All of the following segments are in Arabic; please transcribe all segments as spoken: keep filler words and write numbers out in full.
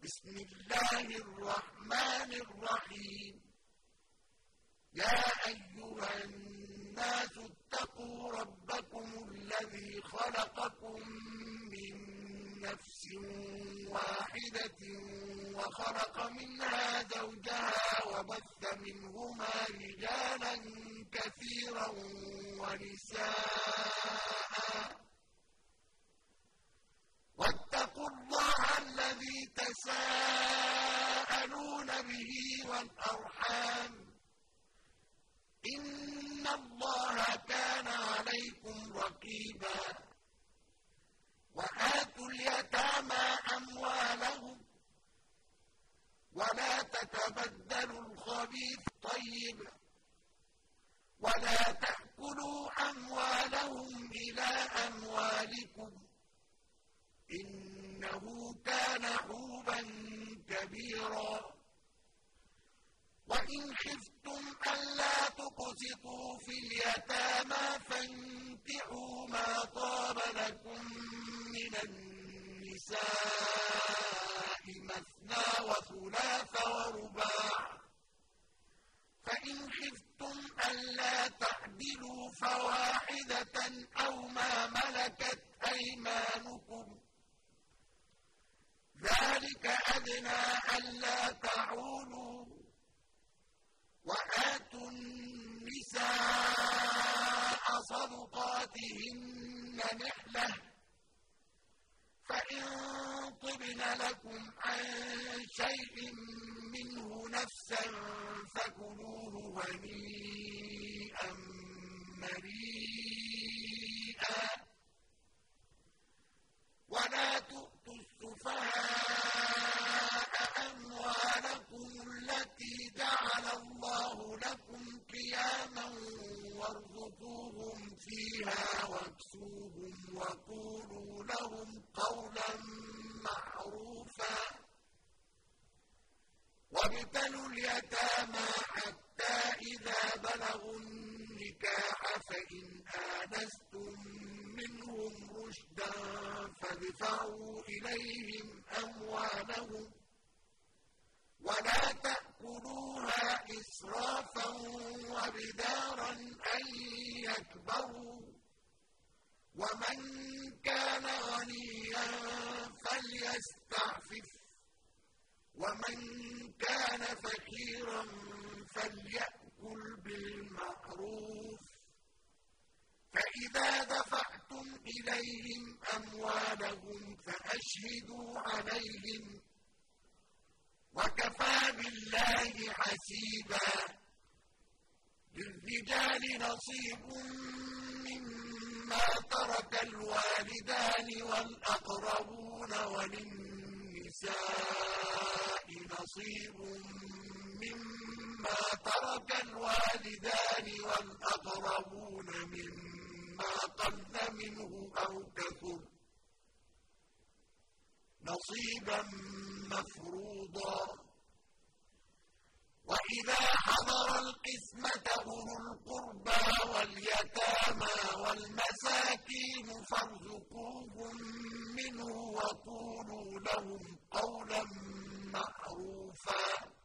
بسم الله الرحمن الرحيم يا أيها الناس اتقوا ربكم الذي خلقكم من نفس واحدة وخلق منها زوجها وبث منهما رجالا كثيرا ونساء واتقوا الله الذي تساءلون به والأرحام إن الله كان عليكم رقيبا وآتوا اليتامى أموالهم ولا تتبدلوا الخبيث طيب ولا تأكلوا أموالهم إلى أموالكم إنه كان حوبا كبيرا وإن خفتم ألا تقسطوا في اليتامى فانكحوا ما طاب لكم من النساء مثنى وثلاث ورباع فإن خفتم ألا تعدلوا فواحدة أو ما ملكت أيمانكم ذلك أدنى ألا تعولوا وآتوا النساء صدقاتهن نحلة فإن طبن لكم عن شيء منه نفسا فكلوه هنيئا مريئا ولا تؤتوا السفهاء أموالكم التي جعل الله لكم قياما وارزقوهم فيها واكسوهم وقولوا لهم قولا معروفا وابتلوا اليتامى حتى إذا بلغوا النكاح فإن آنستم منهم رشدا فادفعوا إليهم أموالهم ولا تأكلوها إسرافا وبدارا أن يكبروا ومن كان غنيا فليستعفف ومن كان فقيرا فليأكل بالمعروف فإذا دفعتم إليهم أموالهم فأشهدوا عليهم وكفى بالله حسيبا للرجال نصيب مما ترك الوالدان والأقربون وللنساء نصيب مما ترك الوالدان والأقربون مما قل منه أو كثر نصيبا مفروضا وإذا حضر القسمة أولو القربى واليتامى والمساكين فارزقوهم منه وقولوا لهم قولا معروفا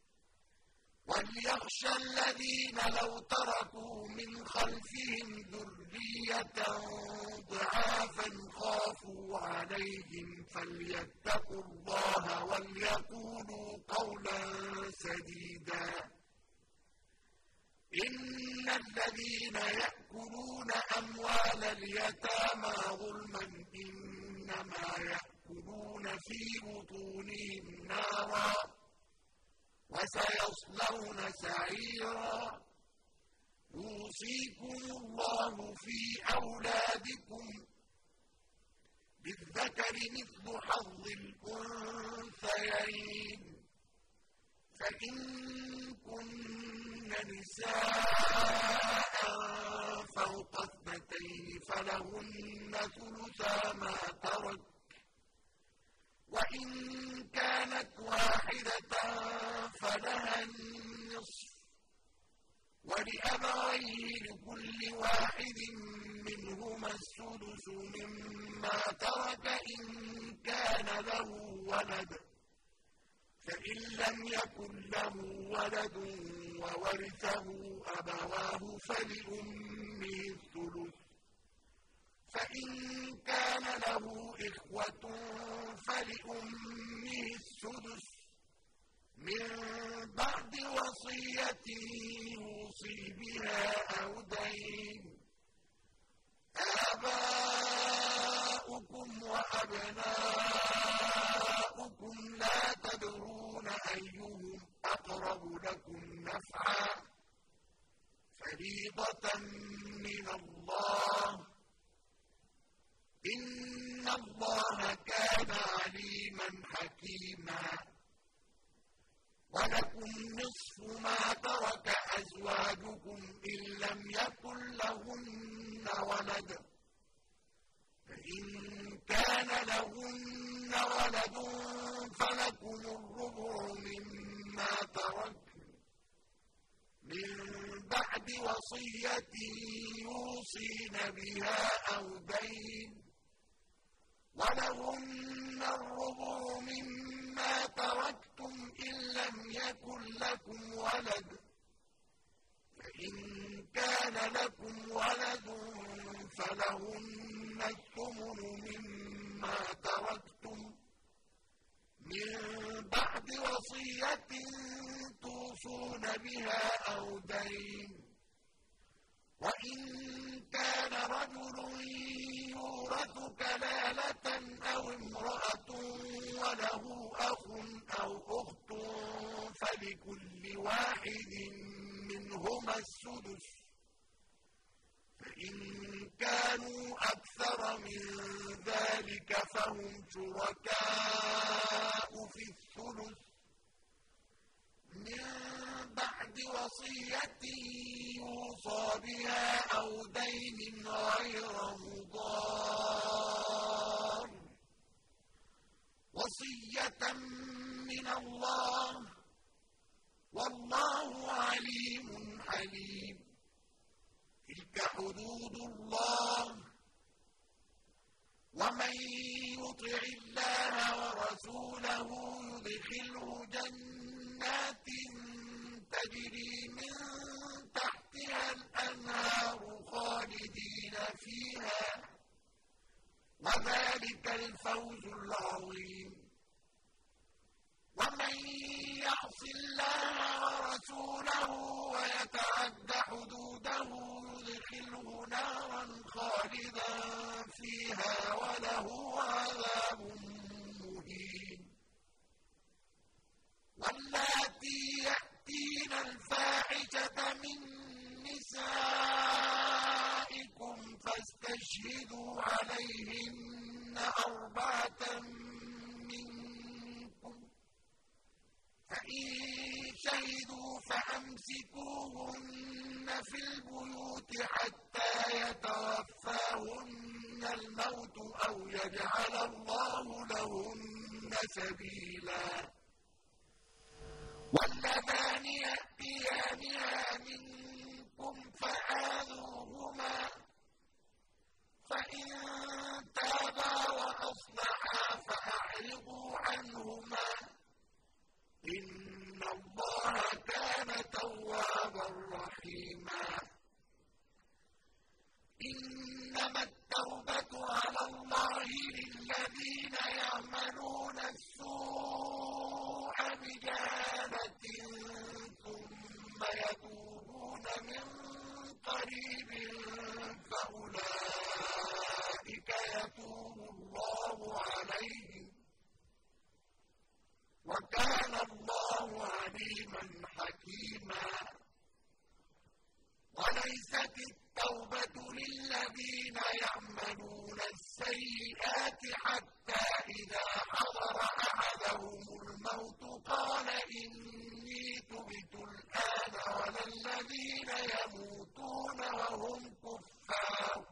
وليخشى الذين لو تركوا من خلفهم ذرية ضعافا خافوا عليهم فليتقوا الله وليقولوا قولا سديدا إن الذين يأكلون أموال اليتامى ظلما إنما يأكلون في بطونهم نارا وسيصلون سعيرا يوصيكم الله في أولادكم للذكر مثل حظ الأنثيين فإن كن نساء فوق اثنتين فلهن ثلثا ما ترك وإن كانت واحدة فلها النصف ولأبويه لكل واحد منهما السدس مما ترك إن كان له ولد فإن لم يكن له ولد وورثه أبواه فلأمه الثلث فإن كان له إخوة فلأمه السدس من بعد وصية يوصي بها أو دين آباؤكم وأبناؤكم لا تدرون أيهم أقرب لكم نفعا فريضة من الله إن الله كان عليما حكيما ولكم نصف ما ترك أزواجكم إن لم يكن لهن ولد فإن كان لهن ولد فلكم الربع مما تركن من بعد وصية يوصين بها أو دين ولهن الربع مما تركتم إن لم يكن لكم ولد فإن كان لكم ولد فلهن الثمن مما تركتم من بعد وصية توصون بها أو دين وإن كان رجل يورث كلالة أو امرأة وله أخ أو أخت فلكل واحد منهما السدس فإن كانوا أكثر من ذلك فهم شركاء في الثلث من بعد وصية يوصى بها أو دين غير مضار وصية من الله والله عليم حليم تلك حدود الله ومن يطع الله ورسوله يدخله جنات تجري من تحتها الأنهار خالدين فيها وذلك الفوز العظيم ومن يعص الله ورسوله ويتعد حدوده يدخله نارا خالدا فيها وله عذاب مهين واللاتي يأتين الفاحشة من نسائكم فاستشهدوا عليهن أربعة منكم فإن شهدوا فأمسكوهن في البيوت حتى يتوفاهن الموت أو يجعل الله لهن سبيلا واللذان يأتيانها منكم فآذوهما فإن تابا وأصلحا فأعرضوا عنهما إن الله كان توابا رحيما إنما التوبة على الله للذين يعملون السوء بجهالة ثم يتوبون من قريب فأولئك يتوب الله عليهم وكان الله عليما حكيما وليست التوبة للذين يعملون السيئات حتى إذا حضر أحدهم الموت قال إني تبت الآن ولا الذين يموتون وهم كفار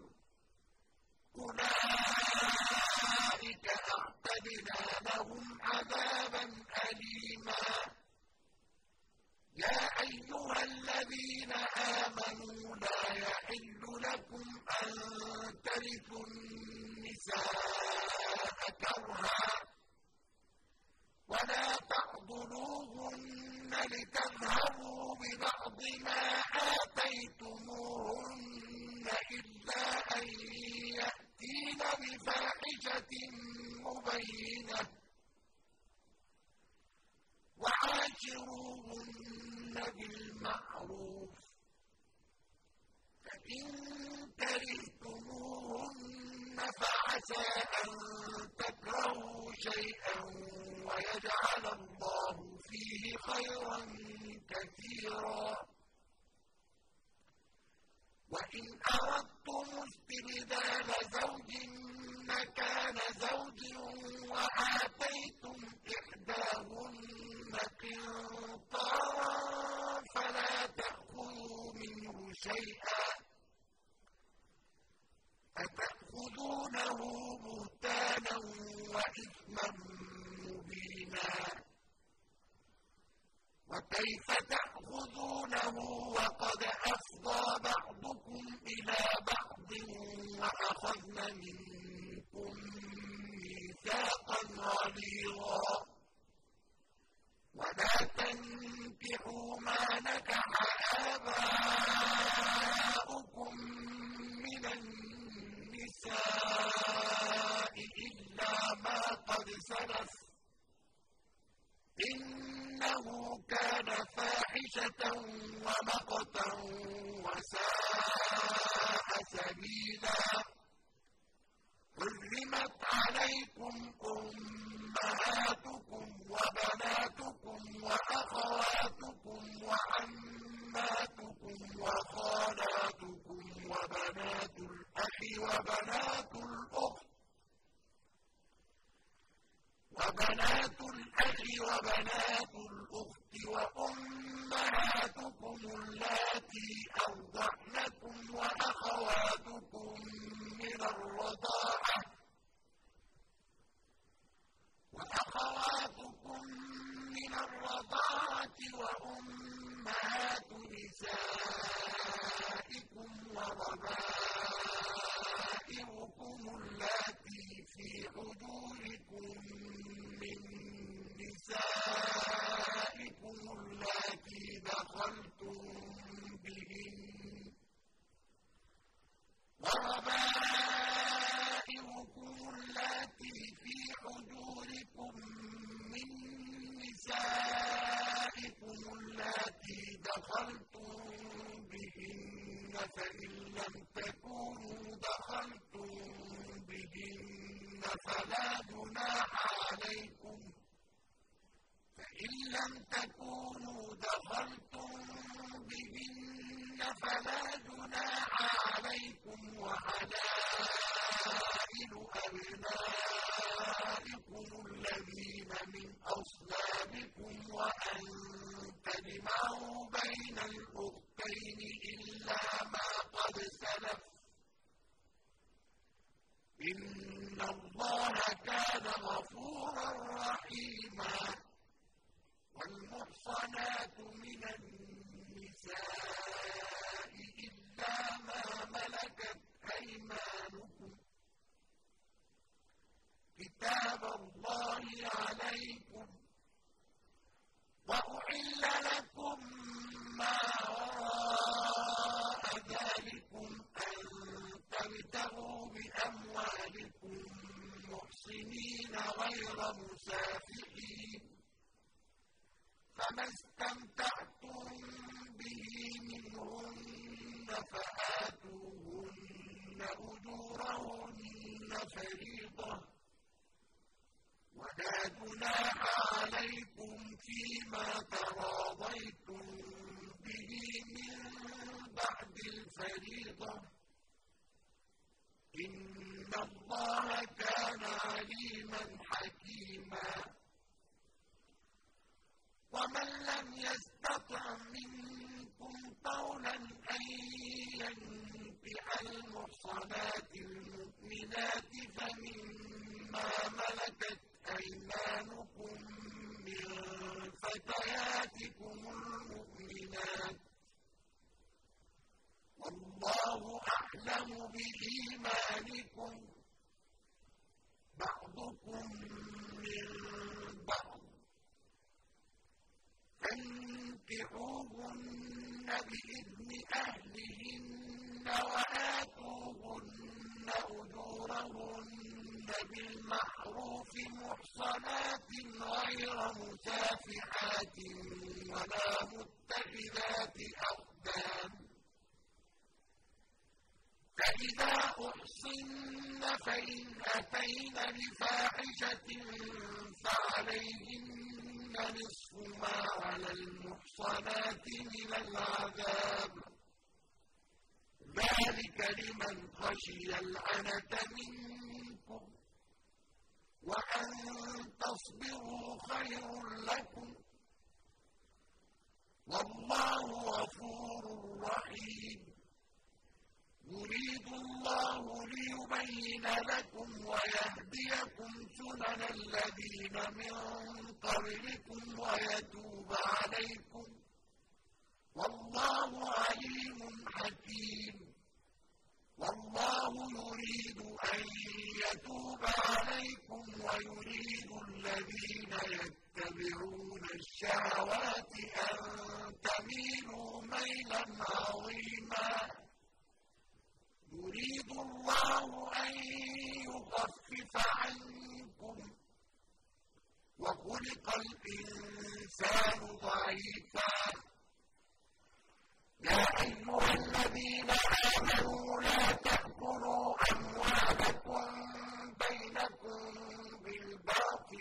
أولئك أعتدنا لهم عذابا أليما يا أيها الذين آمنوا لا يحل لكم أن ترثوا النساء كرها ولا تعضلوهن لتذهبوا ببعض ما آتيتموهن إلا أن يأتين بفاحشة مبينة وعاشروهن بالمعروف فإن كرهتموهن فعسى أن تكرهوا شيئا ويجعل الله فيه خيرا كثيرا وإن أردتم استبدال زوج مكان زوج وآتيتم إحداهن قنطارا فلا تأخذوا منه شيئا أتأخذونه بهتانا وإثما مبينا وكيف تأخذونه وقد أفضى بعضكم إلى بعض وأخذن منكم ميثاقا غليظا ولا تنكحوا ما نكح آباؤكم من النساء إلا ما قد سلف إنه كان فاحشة ومقتا وساء سبيلا حرمت عليكم أمهاتكم وبناتكم وأخواتكم وعماتكم وخالاتكم وبنات الأخ وبنات الأخت وبنات الأخ وبنات الأخت وأمهاتكم اللاتي أرضعنكم وأخواتكم من الرضاعة وأخواتكم من الرضاعة وأمهات نسائكم وربائبكم اللاتي في حجوركم من نسائكم اللاتي دخلتم بهن وربائبكم اللاتي في حجوركم من نسائكم اللاتي دخلتم بهن فإن لم تكونوا دخلتم بهن فلا جناح عليكم فإن لم تكونوا دخلتم بهن فلا جناح عليكم وحلائل أبنائكم الذين من أصلابكم وأن تجمعوا بين الأختين إلا ما قد سلف إن الله كان غفورا رحيما والمحصنات من النساء إلا ما ملكت أيمانكم كتاب الله عليكم وأحل لكم ما وراء ذلكم أن تبتغوا بأموالكم محصنين غير مسافحين فما استمتعتم به منهن فآتوهن أجورهن فريضة ولا جناح عليكم فيما تراضيتم به من بعد الفريضة إن الله كان عليما حكيما ومن لم يستطع منكم طولا أن ينكح المحصنات المؤمنات فمما ملكت أيمانكم من فتياتكم المؤمنات والله فانكحوهن بإذن أهلهن وآتوهن أجورهن بالمعروف محصنات غير مسافحات ولا متخذات أخدان فإذا أحصن فإن أتين بفاحشة فعليهن نصف ما على المحصنات من العذاب ذلك لمن خشي العنة منكم وأن تصبروا خير لكم والله غفور رحيم يريد الله ليبين لكم ويهديكم سنن الذين من قبلكم ويتوب عليكم والله عليم حكيم والله يريد أن يتوب عليكم ويريد الذين يتبعون الشهوات أن تميلوا ميلا عظيما يريد الله أن يخفف عنكم وخلق الإنسان ضعيفا يا أيها الذين آمنوا لا تأكلوا أموالكم بينكم بالباطل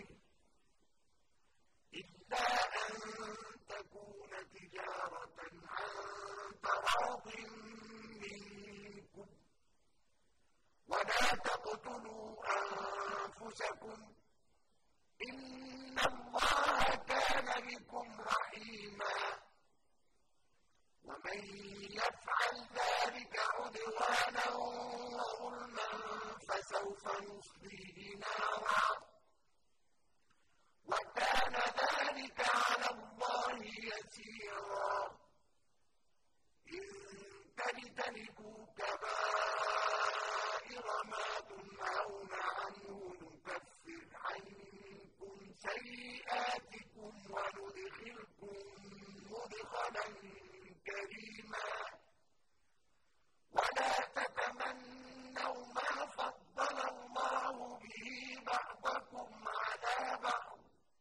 إلا أن تكون تجارة عن تراض منكم ولا تقتلوا أنفسكم إن الله كان بكم رحيما ومن يفعل ذلك عدوانا وظلما فسوف نصليه نارا وكان ذلك على الله يسيرا إن تجتنبوا كبائر ما تنهون عنه نكفر عنكم سيئاتكم وندخلكم مدخلا كريما ولا تتمنوا ما فضل الله به بعضكم على بعض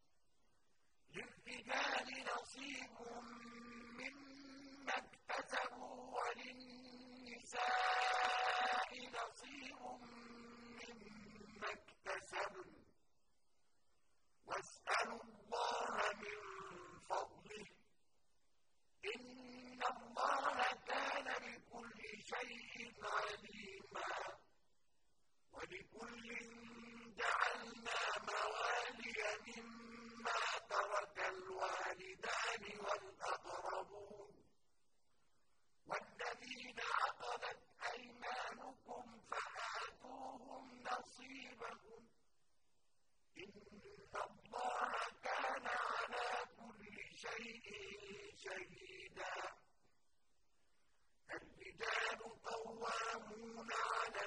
للرجال نصيب مما اكتسبوا وللنساء نصيب مما اكتسبن واسألوا الله من فضله إن الله كان بكل شيء عليما ولكل جعلنا موالي مما ترك الوالدان والأقربون والذين عقدت أيمانكم فآتوهم نصيبهم إن الله كان على كل شيء شهيدا الرجال قوامون على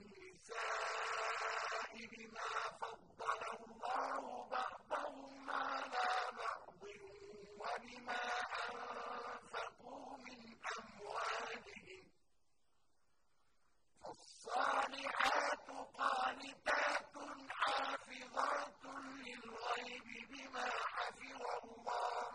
النساء بما فضل الله بعضهم على بعض وبما أنفقوا من أموالهم فالصالحات قانتات حافظات للغيب بما حفظ الله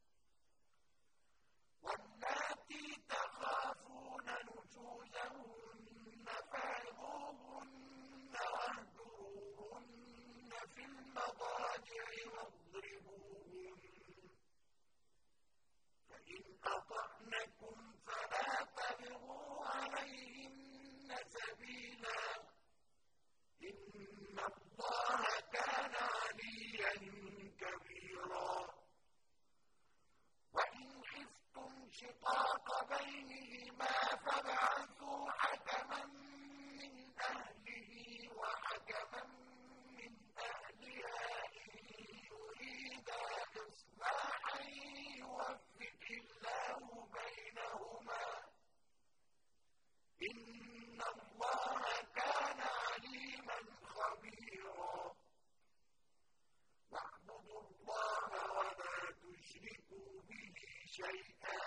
واللاتي تخافون نشوزهن فعظوهن واهجروهن في المضاجع واضربوهن فإن أطعنكم فلا تبغوا عليهن سبيلا إن الله كان عليا كبيرا وإن خفتم شقاق بينهما فابعثوا حكما من أهله وحكما من أهلها إن يريدا إصلاحا يوفق الله بينهما إن الله كان عليما خبيرا شيئا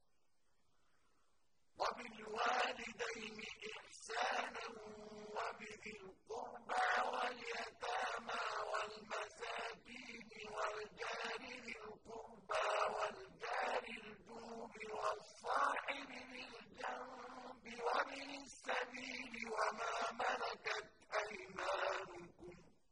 وبالوالدين إحسانا وبذي القربى واليتامى والمساكين والجار ذي القربى والجار الجنب والصاحب بالجنب وابن السبيل وما ملكت أيمانكم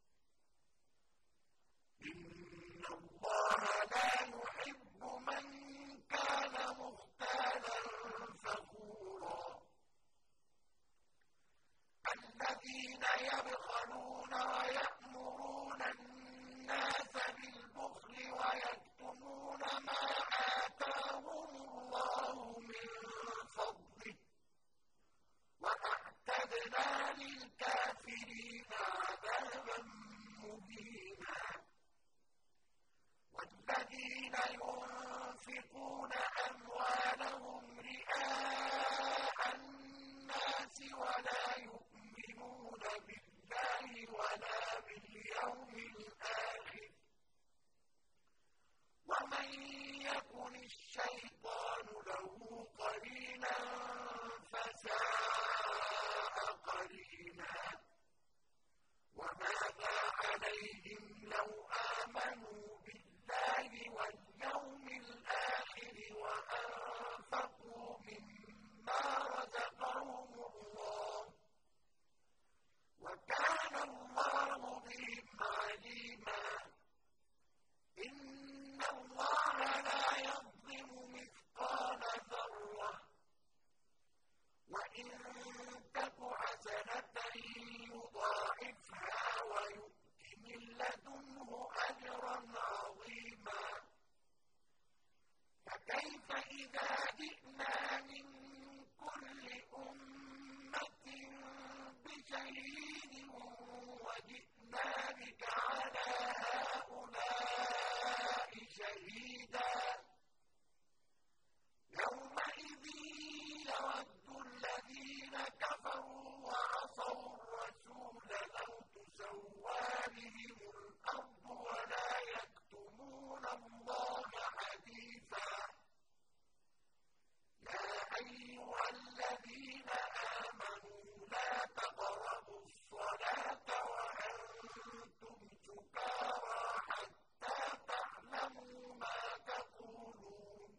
إن الله لا يحب من كان مختالا فخورا الذين يبخلون ويأمرون الناس بالبخل ويكتمون ما آتاهم الله من فضله وأعتدنا للكافرين عذابا مهينا والذين ينفقون أموالهم رئاء الناس ولا يؤمنون بالله ولا باليوم الآخر ومن يكن الشيطان له قرينا فساء قرينا وماذا عليهم لو آمنوا بالله واليوم الآخر وأنفقوا مما رزقهم الله وكان الله بهم عليما إن الله لا يظلم مثقال ذرة وإن تك حسنة يضاعفها ويؤت من لدنه أجرا عظيما فكيف إذا جئنا من كل أمة بشهيد وجئنا بك على هؤلاء شهيدا يومئذ يود الذين كفروا وعصوا الرسول لو تسوى بهم الأرض ولا يكتمون الله حديثا يا أيها الذين آمنوا لا تقربوا الصلاة وأنتم سكارى حتى تعلموا ما تقولون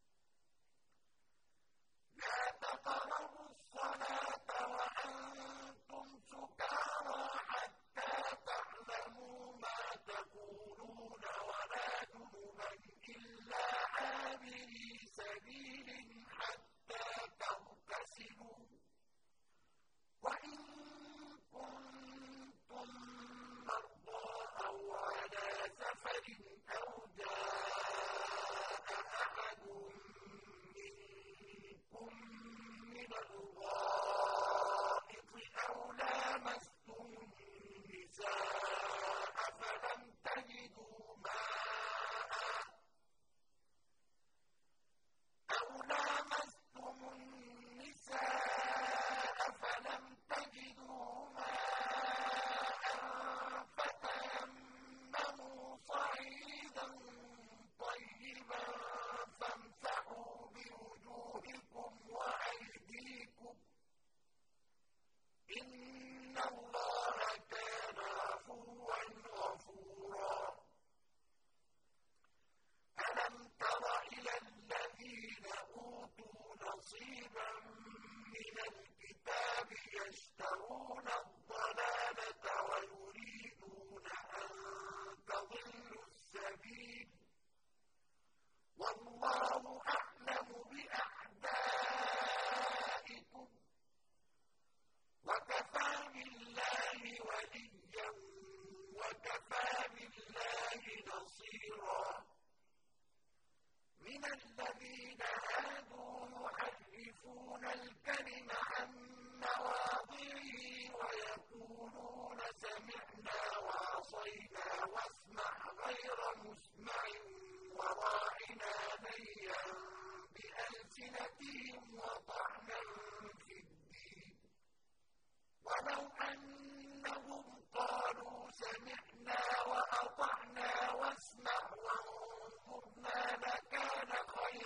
لا تقربوا الصلاة وأنتم سكارى حتى تعلموا ما تقولون ولا جنبا إلا عابري سبيل حتى تغتسلوا وإن كنتم مرضى أو على سفر أو جاء أحد منكم من الغائط أو لامستم النساء فلم تجدوا ماء أو لامستم النساء فلم تجدوا ماء فتيمموا صعيدا طيبا فامسحوا بوجوهكم وأيديكم إن الله كان عفوا غفورا ألم تر إلى الذين أوتوا نصيبا من الكتاب يشترون الضلالة ويريدون أن تضلوا السبيل والله أعلم بأعدائكم وكفى بالله وليا وكفى بالله نصيرا من الذين هادوا يحرفون الكلم عن مواضعه ويقولون سمعنا وعصينا واسمع غير مسمع وراعنا ليا بألسنتهم وطعنا في الدين ولو أنهم قالوا سمعنا وأطعنا واسمع وانظرنا لكان خيرا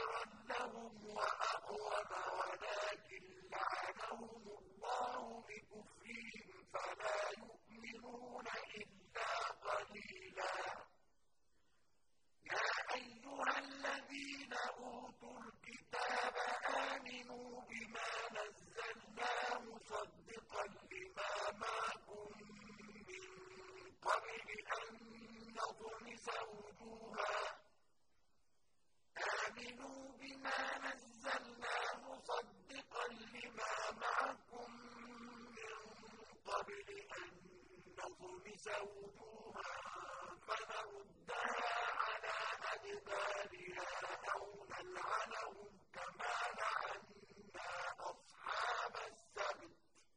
نطمس وجوها فنردها على أدبارها أو نلعنهم كما لعنا أصحاب السبت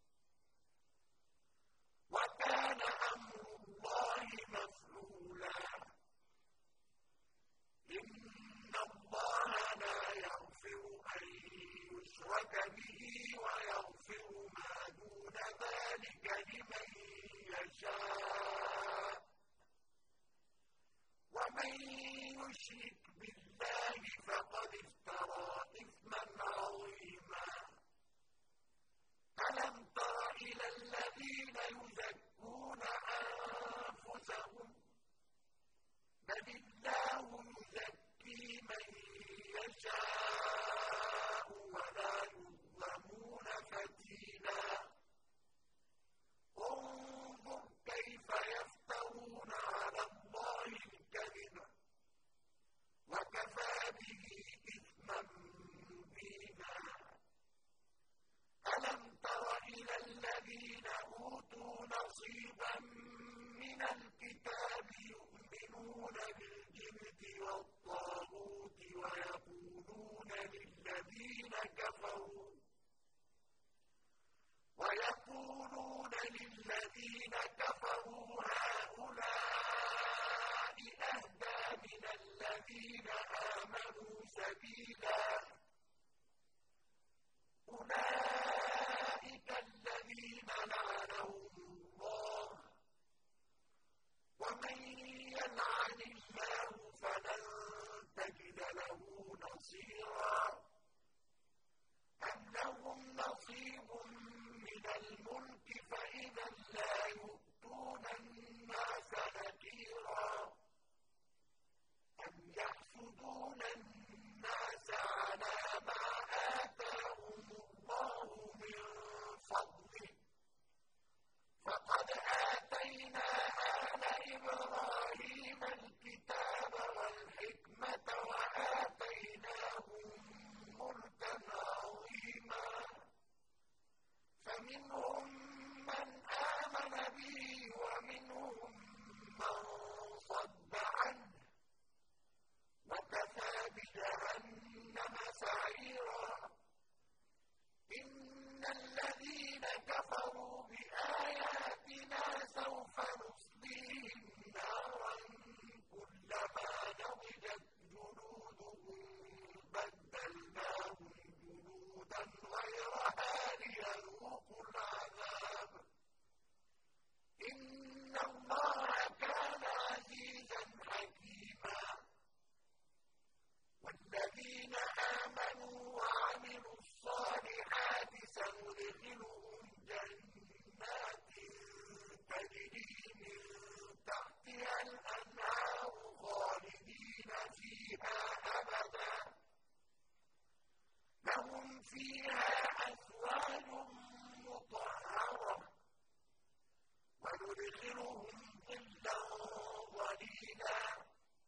وكان أمر الله مفعولا إن الله لا يغفر أن يشرك به ويغفر ما دون ذلك لمن يشاء ومن يشرك بالله فقد افترى إثما عظيما ألم تر إلى الذين يزكون أنفسهم بل الله يزكي من يشاء ولا يظلمون فتيلا انظر كيف يفترون على الله الكذب وكفى به إثما مبينا ألم تر إلى الذين أوتوا نصيبا من الكتاب يؤمنون بالجبت والطاغوت ويقولون للذين كفروا ويقولون للذين كفروا هؤلاء أهدى من الذين آمنوا سبيلا أولئك الذين لعنهم الله ومن يلعن الله فلن تجد له نصيرا أم لهم نصيب من الملك فإذا لا يؤتون الناس نكيرا أم يحسدون الناس على ما آتاهم الله من فضله فقد آتينا آل إبراهيم الكتاب والحكمة وآتيناهم ملكا عظيما فمنهم من آمن به ومنهم من صد عنه وكفى بجهنم سعيرا إن الذين كفروا بآياتنا سوف نصليهم نارا كلما نضجت جلودهم بدلناهم جلودا غيرها ليذوقوا العذاب إن الله كان عزيزا حكيما والذين آمنوا وعملوا الصالحات سندخلهم جنات تجري من تحتها الأنهار خالدين فيها أبدا لهم فيها أزواج مطهرة وندخلهم ظلا ظليلا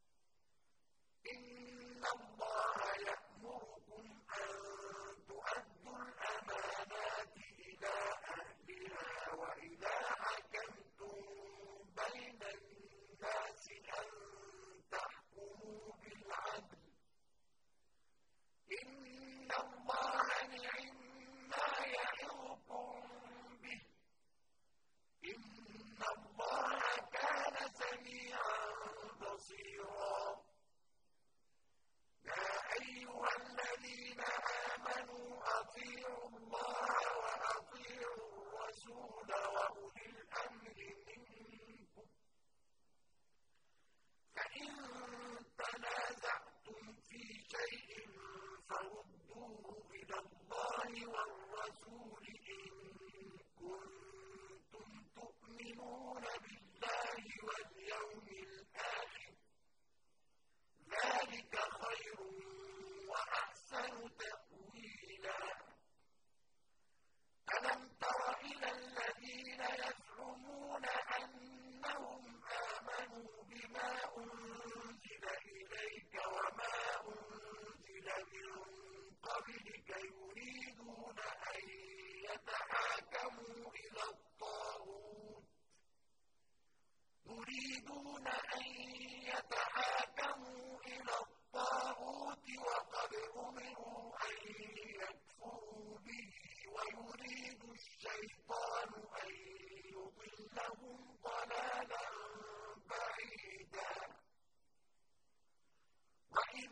إن الله يأمركم أن تؤدوا الأمانات إلى أهلها وإذا حكمتم بين الناس أن تحكموا بالعدل إن الله نعم ما يعظكم به إن الله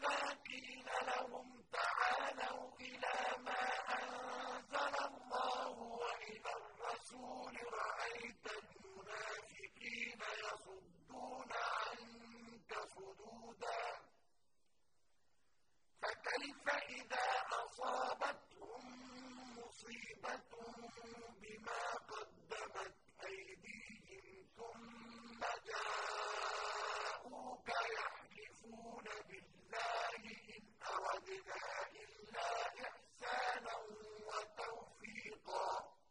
وإذا قيل لهم تعالوا إلى ما أنزل الله وإلى الرسول رأيت المنافقين يصدون عنك صدودا فكيف إذا أصابتهم مصيبة بما قدمت أيديهم ثم جاءوك يحلفون بالله إن أردنا إلا إحسانا وتوفيقا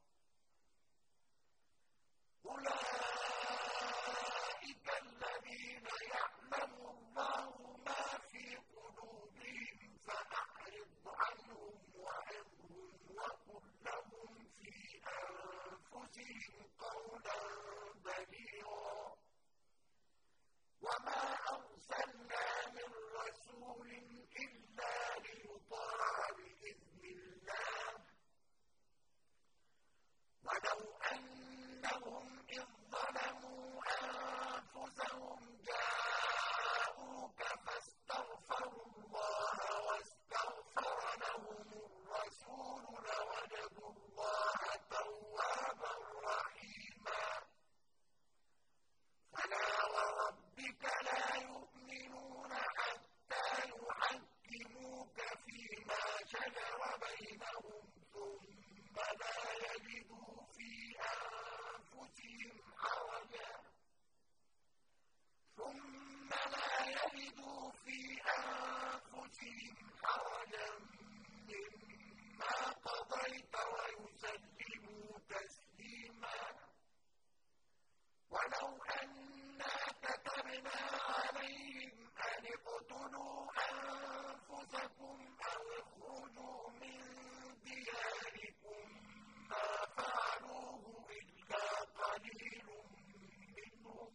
أولئك الذين يعلم الله ما في قلوبهم فأعرض عنهم وعظهم وقل لهم في أنفسهم قولا بليغا وما أرسلنا من رسول إلا ليطاع بإذن الله ولو أنهم إذ ظلموا أنفسهم جاءوك فاستغفروا الله واستغفر لهم الرسول لوجدوا الله توابا رحيما فلا وربك لا يؤمنون حتى يحكموك فيما شجر بينهم ثم لا يجدوا في أنفسهم حرجا ثم لا يجدوا في أنفسهم حرجا مما قضيت ويسلموا تسليما ولو أنا كتبنا عليهم أن اقتلوا أنفسكم أو اخرجوا من دياركم ما فعلوه إلا قليل منهم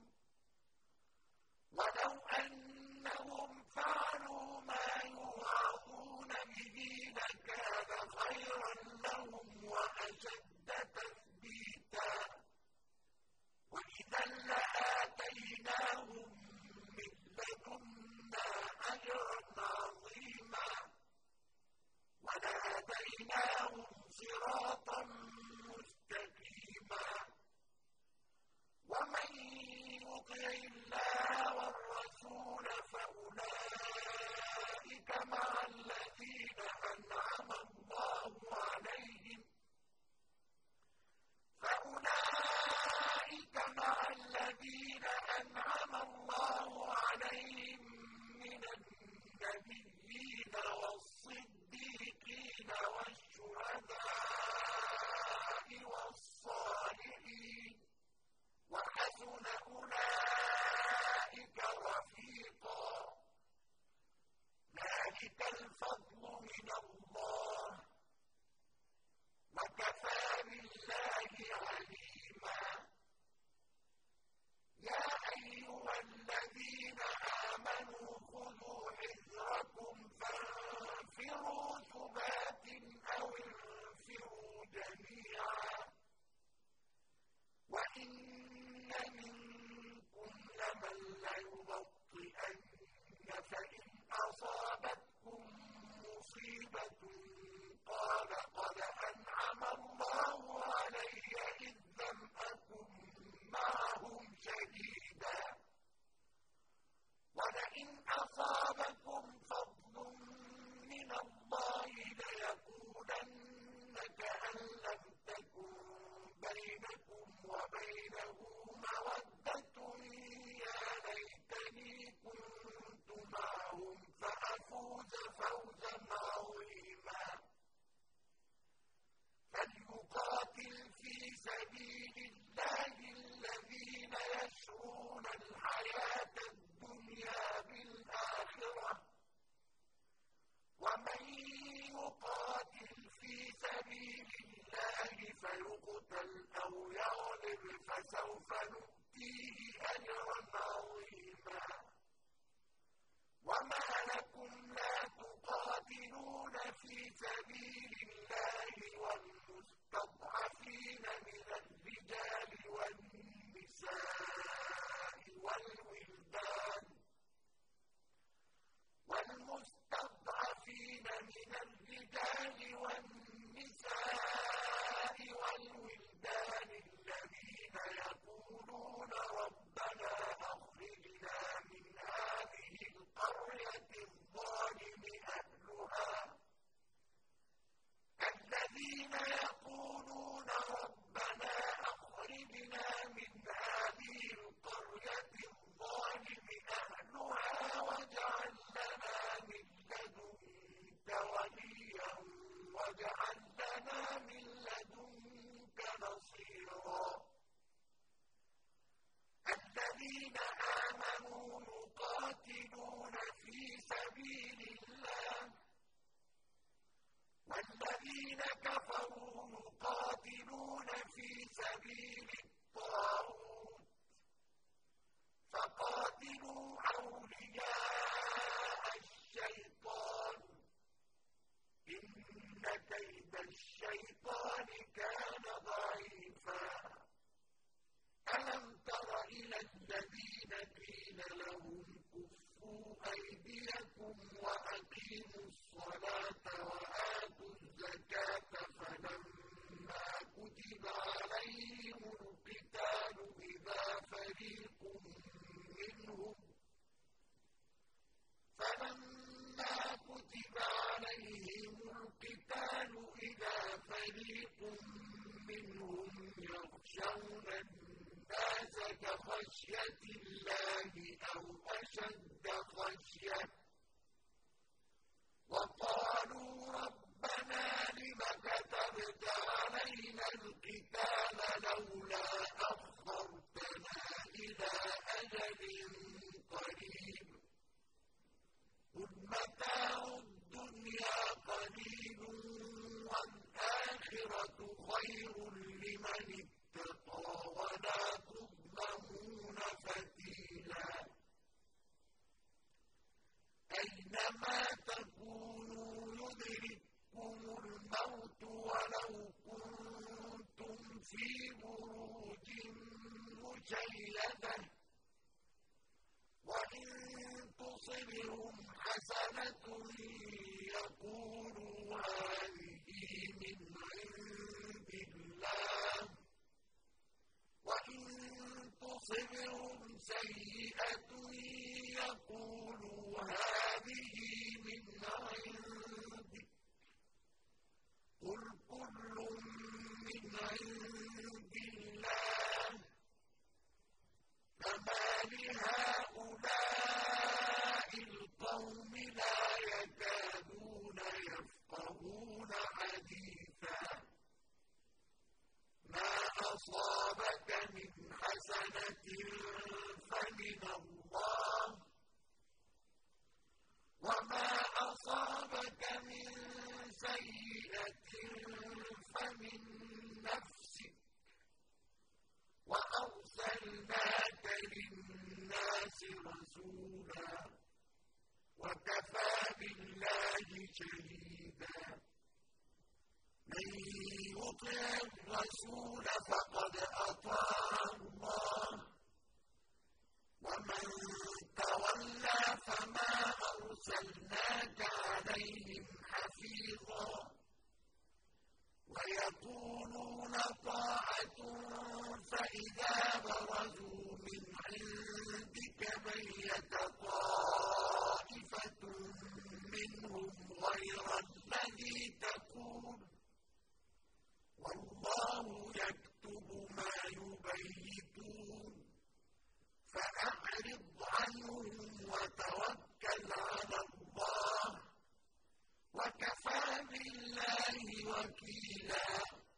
ولو أنهم فعلوا ما يوعظون به لكان خيرا لهم وأشد تثبيتا وإذا لآتيناهم من لدنا أجرا عظيما ولهديناهم صراطا مستقيما ومن يطع الله والرسول فأولئك مع الذين أنعم الله عليهم فأولئك مع الذين أنعم الله عليهم من النبيين والصديقين والشهداء والصالحين وحسن أولئك رفيقا ذلك الفضل من الله وكفى بالله عليما يا أيها الذين آمنوا خذوا حذركم فانفروا ثبات أو انفروا جميعا وإن منكم لمن ليبطئن فإن أصابتكم مصيبة قال قد أنعم الله علي إذ لم أكن معهم شهيدا ولئن أصابكم فضل من الله ليقولن كأن لم تكن بينكم وبينه مودة يا ليتني كنت معهم فأفوز فوزا عظيما فليقاتل في سبيل الله الذين يشرون الحياة الدنيا بالآخرة ومن يقاتل في سبيل الله فيقتل أو يغلب فسوف نؤتيه أجرا عظيما وما لكم لا تقاتلون في سبيل الله والمستضعفين من الرجال والنساء والولدان والمستضعفين الذين كفروا يقاتلون في سبيل الطاغوت فقاتلوا أولياء الشيطان إن كيد الشيطان كان ضعيفا ألم تر إلى الذين قيل لهم كفوا أيديكم وأقيموا الصلاة وآتوا الزكاة فلما كتب عليهم القتال إذا فريق منهم فلما كتب عليهم القتال إذا فريق منهم يخشون الناس كخشية الله أو أشد خشية وقالوا ربنا لم كتبت علينا القتال لولا أخرتنا إلى أجل قريب قل متاع الدنيا قليل والآخرة خير لمن اتقى ولا تظلمون فتيلا أينما تكونوا يدرككم الموت ولو كنتم في بروج مشيدة وإن تصبهم حسنة يقولوا هذه من عند الله وإن تصبهم سيئة يقولوا هذه من عندك قل كل من عند الله فما لهؤلاء القوم لا يكادون يفقهون حديثا ما أصابك من حسنة فمن الله وما أصابك من سيئة فمن نفسك وأرسلناك للناس رسولا وكفى بالله شهيدا من يطع الرسول فقد أطاع الله ومن تولى فما أرسلناك عليهم حفيظا ويقولون طاعة فإذا برزوا من عندك بيت طائفة منهم غير الذي تقول والله يكتب ما يبيتون فأعرض عنهم وتوكل على الله وكفى بالله وكيلا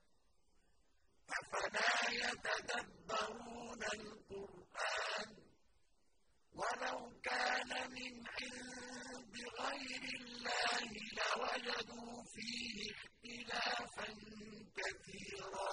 أفلا يتدبرون القرآن ولو كان من عند غير الله لوجدوا فيه اختلافا كثيرا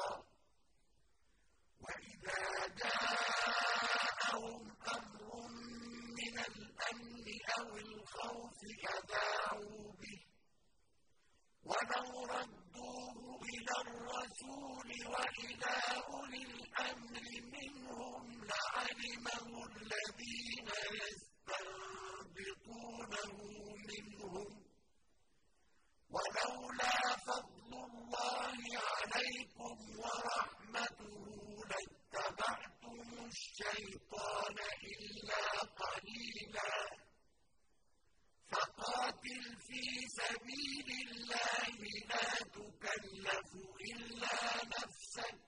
وإذا جاءهم أمر من الأمن أو الخوف أذاعوا به ولو ردوه إلى الرسول وإلى أولي الأمر منهم لعلمه الذين يستنبطونه منهم ولولا فضل الله عليكم ورحمته لاتبعتم الشيطان إلا قليلا فقاتل في سبيل الله لا تكلف إلا نفسك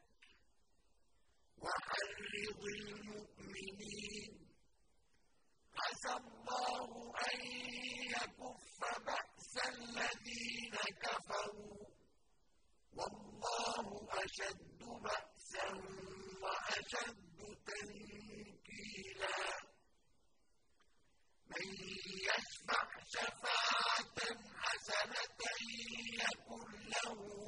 وحرض المؤمنين عسى الله أن يكف بأس الذين كفروا والله أشد بأسا وأشد تنكيلا من يشفع شفاعة حسنة يكن له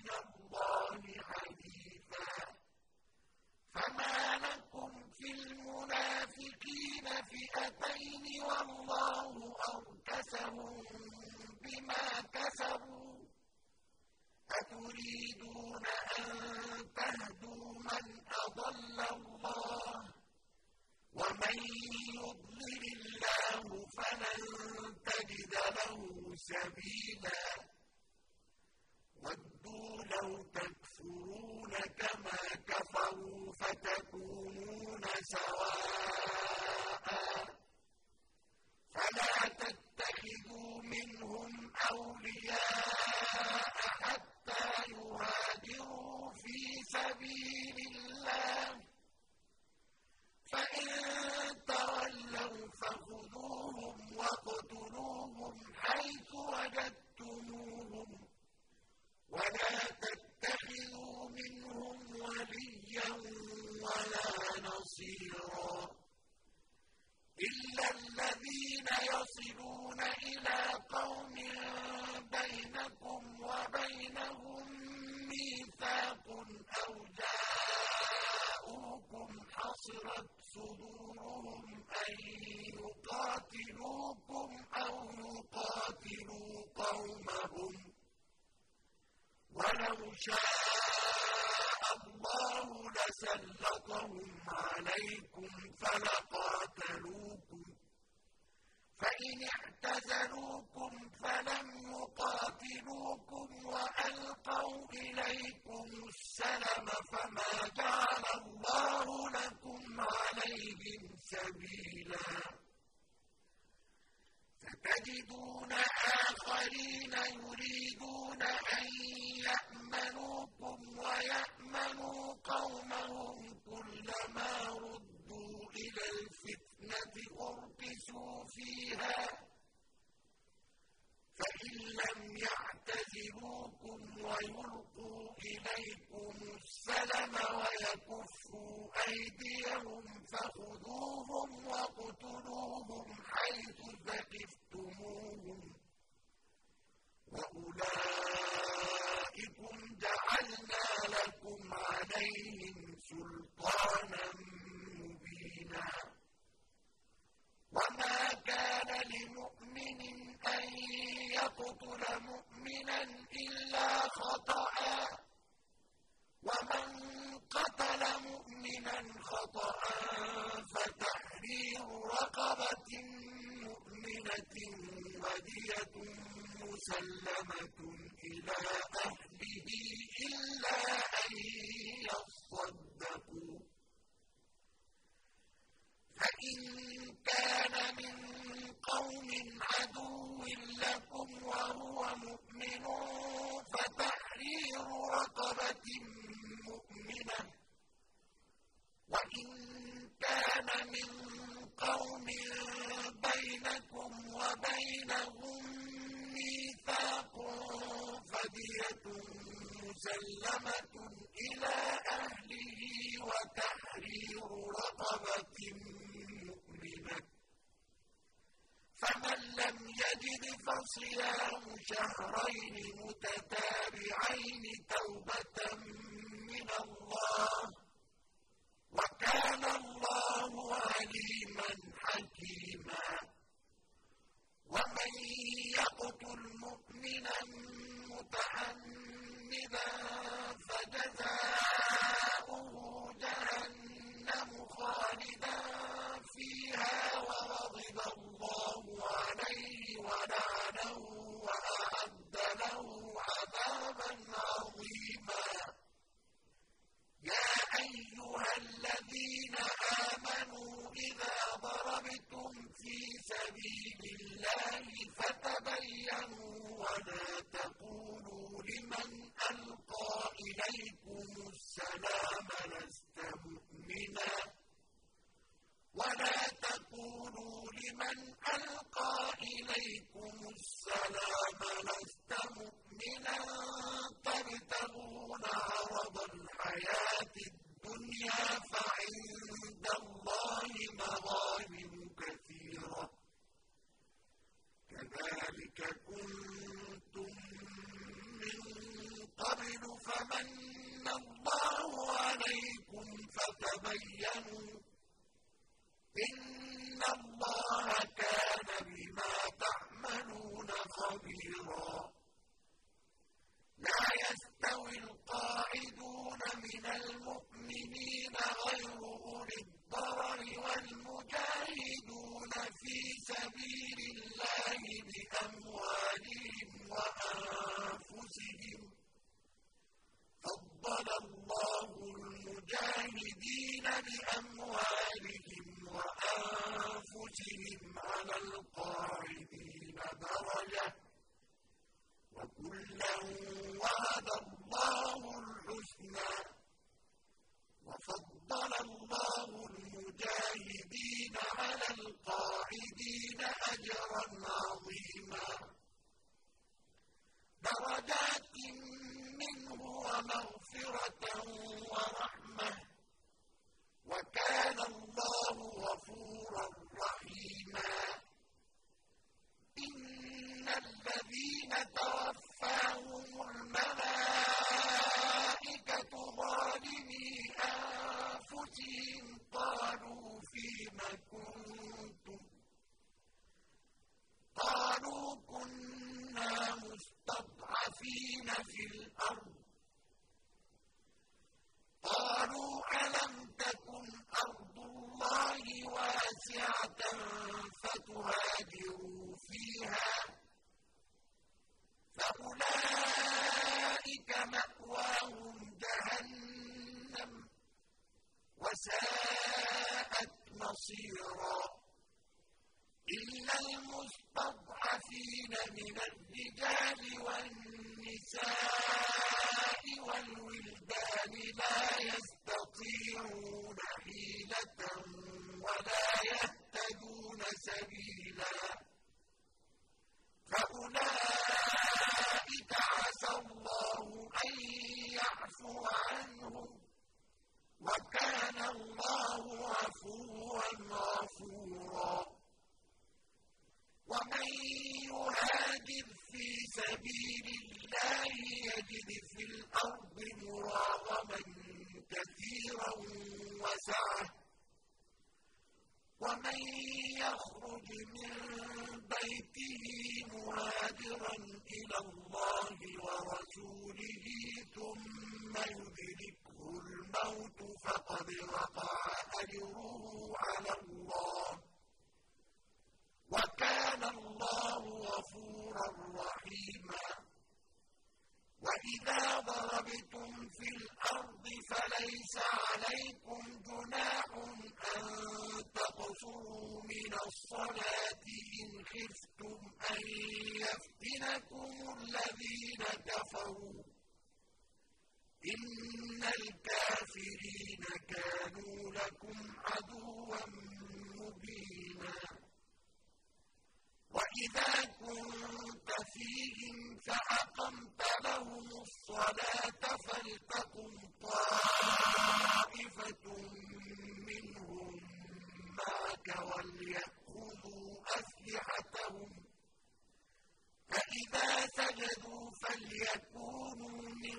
من الله حديثا فما لكم في المنافقين فئتين والله أركسهم بما كسبوا أتريدون أن تهدوا من أضل الله ومن يضلل الله فلن تجد له سبيلا ودوا لو تكفرون كما كفروا فتكونون سواء فلا تتخذوا منهم أولياء حتى يهاجروا في سبيل الله فإن تولوا فخذوهم واقتلوهم حيث وجدتموهم ولا تتخذوا منهم وليا ولا نصيرا إلا الذين يصلون إلى قوم بينكم وبينهم ميثاق أو جاءوكم حصرت صدورهم أن يقاتلوكم أو يقاتلوا قومهم ولو شاء الله لسلطهم عليكم فلقاتلوكم فإن اعتزلوكم فلم يقاتلوكم وألقوا إليكم السلم فما جعل الله لكم عليهم سبيلا ستجدون آخرين يريدون أن يأمنوكم ويأمنوا قومهم كلما ردوا إلى الفتنة أركسوا فيها فإن لم يعتزلوكم ويلقوا إليكم السلم ويكفوا أيديهم فخذوهم واقتلوهم حيث ثقفتموهم وأولئكم جعلنا لكم عليهم سلطانا مبينا وما كان لمؤمن أن يقتل مؤمنا إلا خطأ ومن قتل مؤمنا خطأ فتحرير رقبة مؤمنة ودية مسلمة إلى أهله إلا أن يصدقوا فإن كان من قوم عدو لكم وهو مؤمن فتحرير رقبة مؤمنة وإن كان من قوم بينكم وبينهم ميثاق فدية مسلمة إلى أهله وتحرير رقبة مؤمنة فمن لم يجد فصيام شهرين متتابعين توبة من الله وكان الله عليما حكيما ومن يقتل مؤمنا متعمدا فجزاؤه جهنم خالدا فيها وغضب الله عليه ولعنه وأعد له عذابا عظيما يا أيها الذين آمنوا إذا ضربتم في سبيل الله فتبينوا ولا تقولوا لمن ألقى إليكم وتبينوا إن الله كان بما تعملون خبيرا لا يستوي القاعدون من المؤمنين غير أولي الضرر والمجاهدون في سبيل الله بأموالهم وأنفسهم فضل الله المجاهدين بأموالهم وأنفسهم على القاعدين درجة وكلا وعد الله الحسنى وفضل الله المجاهدين على القاعدين أجرا عظيما درجات منه ومغفرة ورحمة وكان الله غفورا رحيما إن الذين توفاهم الملائكة ظالمي أنفسهم قالوا فيم كنتم قالوا كنا مستضعفين في الأرض قالوا ألم تكن أرض الله واسعة فتهاجروا فيها فأولئك مأواهم جهنم وساءت مصيرا إلا المستضعفين من الرجال والنساء والولدان لا يستطيعون حيلة ولا يهتدون سبيلا فأولئك عسى الله أن يعفو عنهم وكان الله عفوا غفورا ومن يهاجر في سبيل الله يجد في الأرض مراغما كثيرا وسعة ومن يخرج من بيته مهاجرا إلى الله ورسوله ثم يدركه الموت فقد وقع أجره على الله وكان الله غفورا رحيما وإذا ضربتم في الأرض فليس عليكم جناح أن تقصروا من الصلاة إن خفتم أن يفتنكم الذين كفروا إن الكافرين كانوا لكم عدوا مبينا وإذا كنت فيهم فأقمت لهم الصلاة فلتقم طائفة منهم معك وليأخذوا أسلحتهم فإذا سجدوا فليكونوا من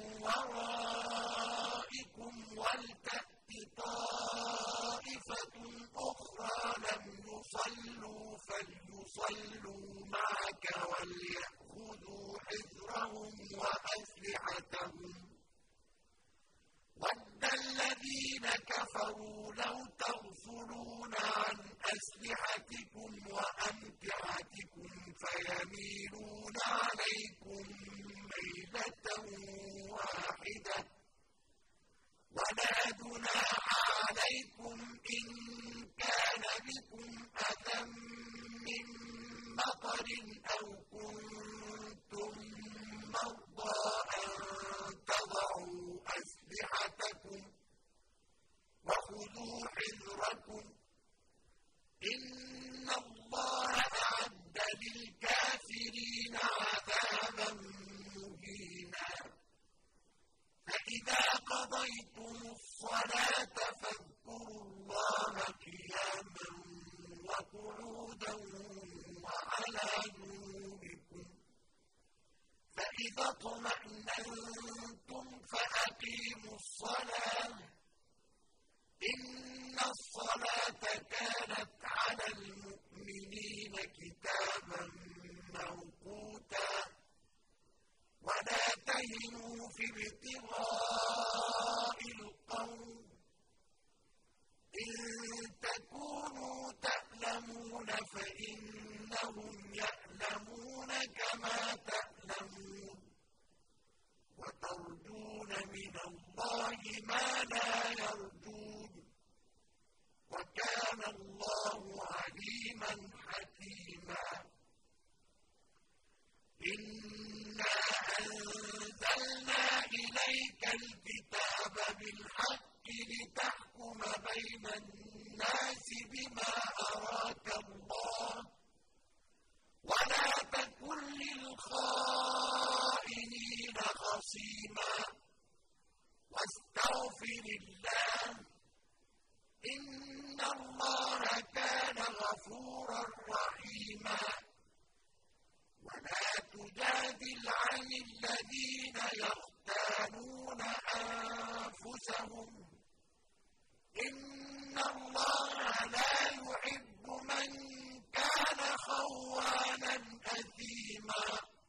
ورائكم ولتأت طائفة أخرى لم يصلوا فليصلوا معك وليأخذوا حذرهم وأسلحتهم ود الذين كفروا لو تغفلون عن أسلحتكم وأمتعتكم فيميلون عليكم ميلة واحدة ولا جناح عليكم إن كان بكم أذى من مطر أو كنتم مرضى أن تضعوا أسلحتكم وخذوا حذركم إن الله أعد للكافرين عذابا مهينا فإذا قضيتم الصلاة فاذكروا الله قياما وقعودا وعلى جنوبكم فإذا اطمأننتم فأقيموا الصلاة إن الصلاة كانت على المؤمنين كتابا موقوتا ولا تهنوا في ابتغاء القوم إن تكونوا تألمون فإنهم يألمون كما تألمون وترجون من الله ما لا يرجون وكان الله عليما حكيما إنا أنزلنا إليك الكتاب بالحق لتحكم بين الناس بما أراك الله ولا تكن للخائنين خصيما واستغفر الله إن الله كان غفورا رحيما ولا تجادل عن الذين يختانون أنفسهم إن الله لا يحب من كان خوانا أثيما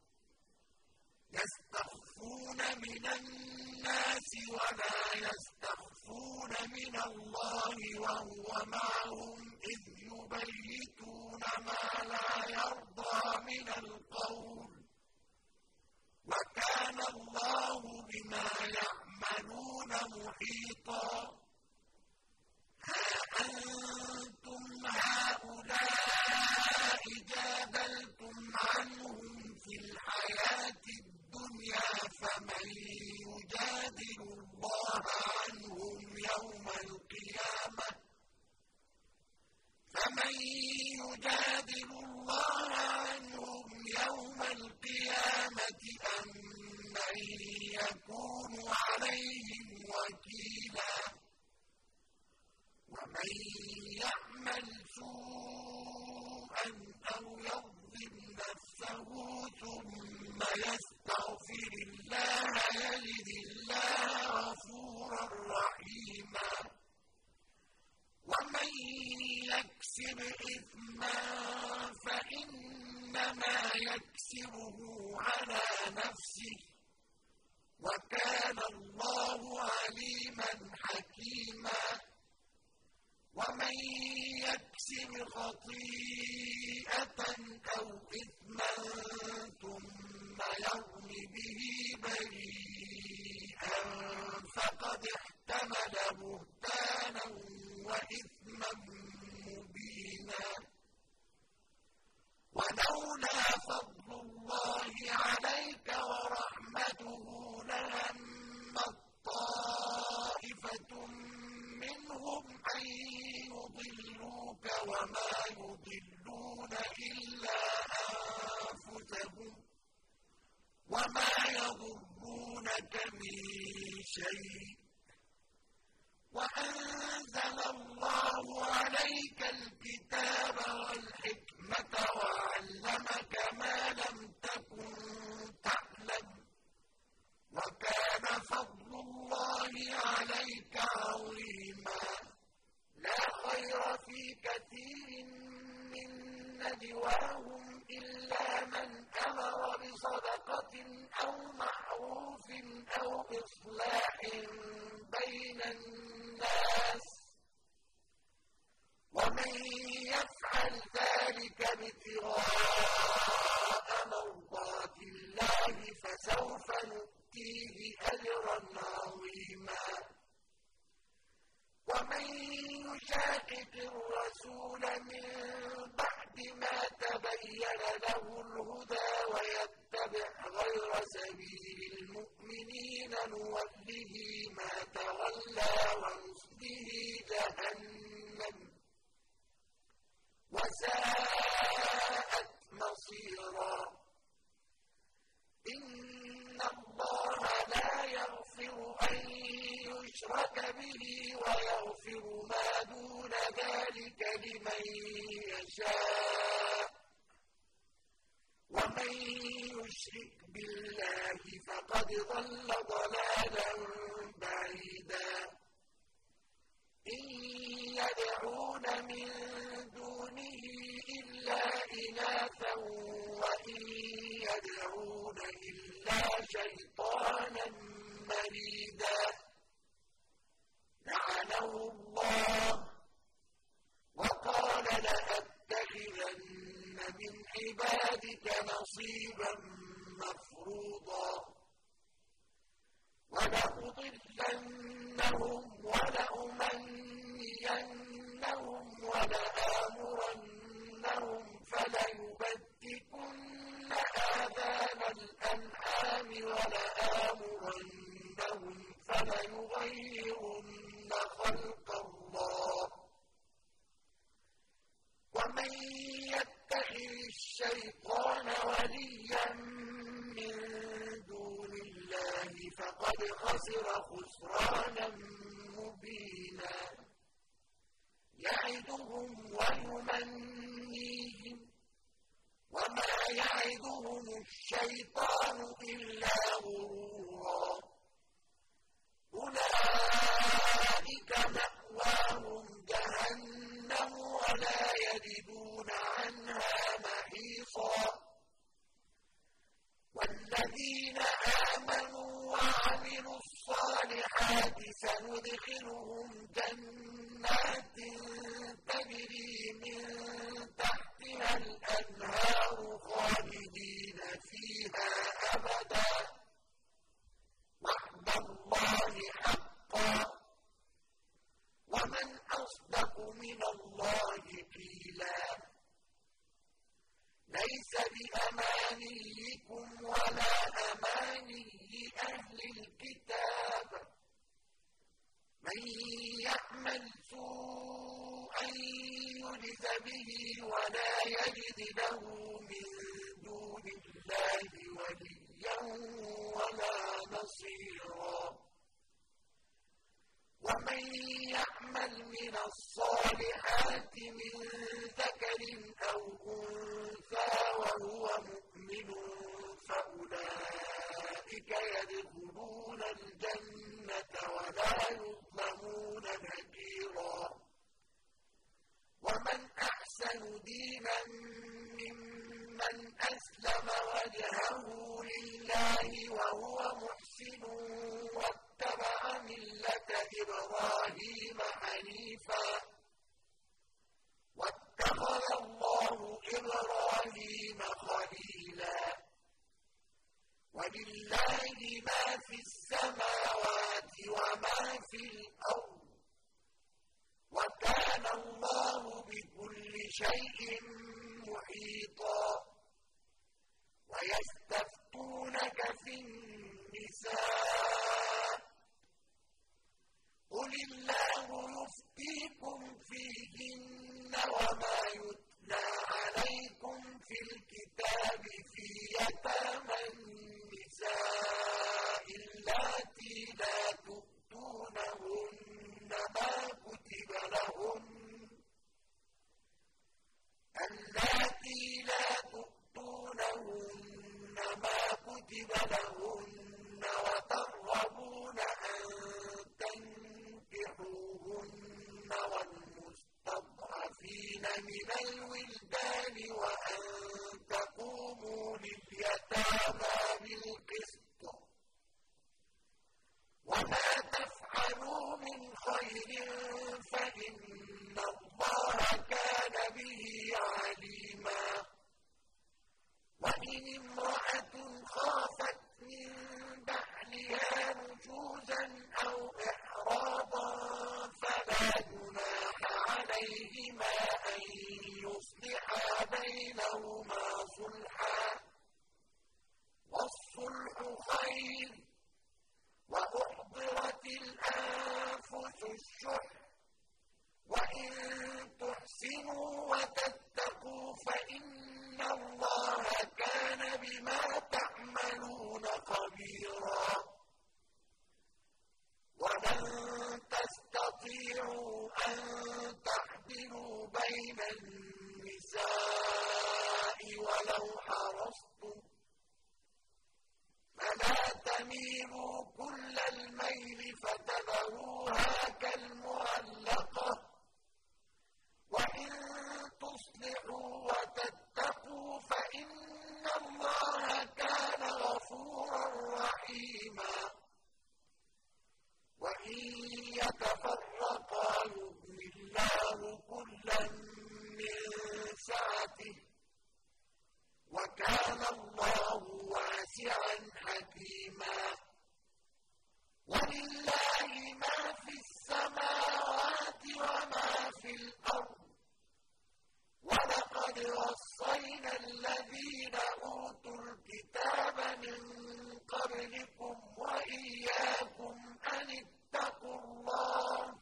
يستخفون من الناس ولا يستخفون من الله وهو معهم إذ يبيتون ما لا يرضى من القول وكان الله بما يعملون محيطا ها أنتم هؤلاء جادلتم عنهم في الحياة الدنيا فمن يجادل الله عنهم يوم القيامة فمن يجادل الله عنهم يوم القيامة أم من يكون عليهم وكيلا ومن يعمل سوءا أو يظلم نفسه ثم يستغفر الله يجد الله غفورا رحيما ومن يكسب إثما فإنما يكسبه على نفسه وكان الله عليما حكيما ومن يكسب خطيئة أو إثما ثم يرم به بريئا فقد احتمل بهتانا وإثما مبينا ولولا فضل الله عليك ورحمته لهم طائفة منهم أن يضلوك وما يضلون إلا أنفسهم وما يضرونك من شيء وأنزل الله عليك الكتاب والحكمة وعلمك ما لم تكن تعلم وكان فضل الله عليك عظيما لا خير في كثير من نجواهم إلا من أمر بصدقة أو معروف أو إصلاح بين الناس ومن يفعل ذلك ابتغاء مرضات الله فسوف نؤتيه أجرا عظيما ومن يشاقق الرسول من بعد ما تبين له الهدى ويتبع غير سبيل المؤمنين نوله ما تولى ونصله جهنم وساءت مصيرا إن الله لا يغفر أن يشرك به ويغفر ما دون ذلك لمن يشاء ومن يشرك بالله فقد ضل ضلالا بعيدا إن يدعون من دونه إلا إناثا وإن يدعون إلا شيطانا مريدا لعنه الله وقال لأتخذن من عبادك نصيبا مفروضا ولأضلنهم ولأمنينهم ولآمرنهم فليبتكن آذان الأنعام ولآمرنهم فليغيرن خلق الله ومن يتخذ الشيطان وليا من دون الله فقد خسر خسرانا مبينا يعدهم ويمنيهم وما يعدهم الشيطان إلا غرورا أولئك مأواهم جهنم ولا يجدون عنها محيصا والذين آمنوا وعملوا الصالحات سندخلهم جنات تجري من تحتها الأنهار خالدين فيها أبدا وعد الله حقا ومن أصدق من الله قيلا ليس بأمانيكم ولا أماني أهل الكتاب من يعمل سوءا يجز به ولا يجد له من دون الله وليا ولا نصيرا ومن يعمل من الصالحات من ذكر أو أنثى وهو مؤمن فأولئك يدخلون الجنة ولا يظلمون نكيرا ومن أحسن دينا ممن أسلم وجهه لله وهو محسن واتبع ملة إبراهيم حنيفا واتخذ الله إبراهيم خليلا ولله ما في السماوات وما في الأرض وكان الله بكل شيء محيطا ويستفتونك في النساء قل الله يفتيكم فيهن وما يتلى عليكم في الكتاب في يتامى النساء اللاتي لا تؤتونهن ما كتب لهن اللاتي لا تؤتونهن ما كتب لهن وترغبون أن تنكحوهن والمستضعفين من الولدان وأن تقوموا لليتامى بالقسط وما تفعلوا من خير فإن الله كان به عليما وإن امرأة خافت من بعلها نشوزا أو إعراضا فلا جناح عليهما أن يصلحا بينهما صلحا والصلح خير وأحضرت الأنفس الشح وإن تحسنوا وتتقوا فإن الله كان بما تعملون خبيرا ولن تستطيعوا أن تعدلوا بين النساء ولو حرصتم فلا تميلوا كل الميل فتذروها كالمعلقة يُوصِيكُمْ وَإِيَّاكُمْ أَنِ اتَّقُوا اللَّهَ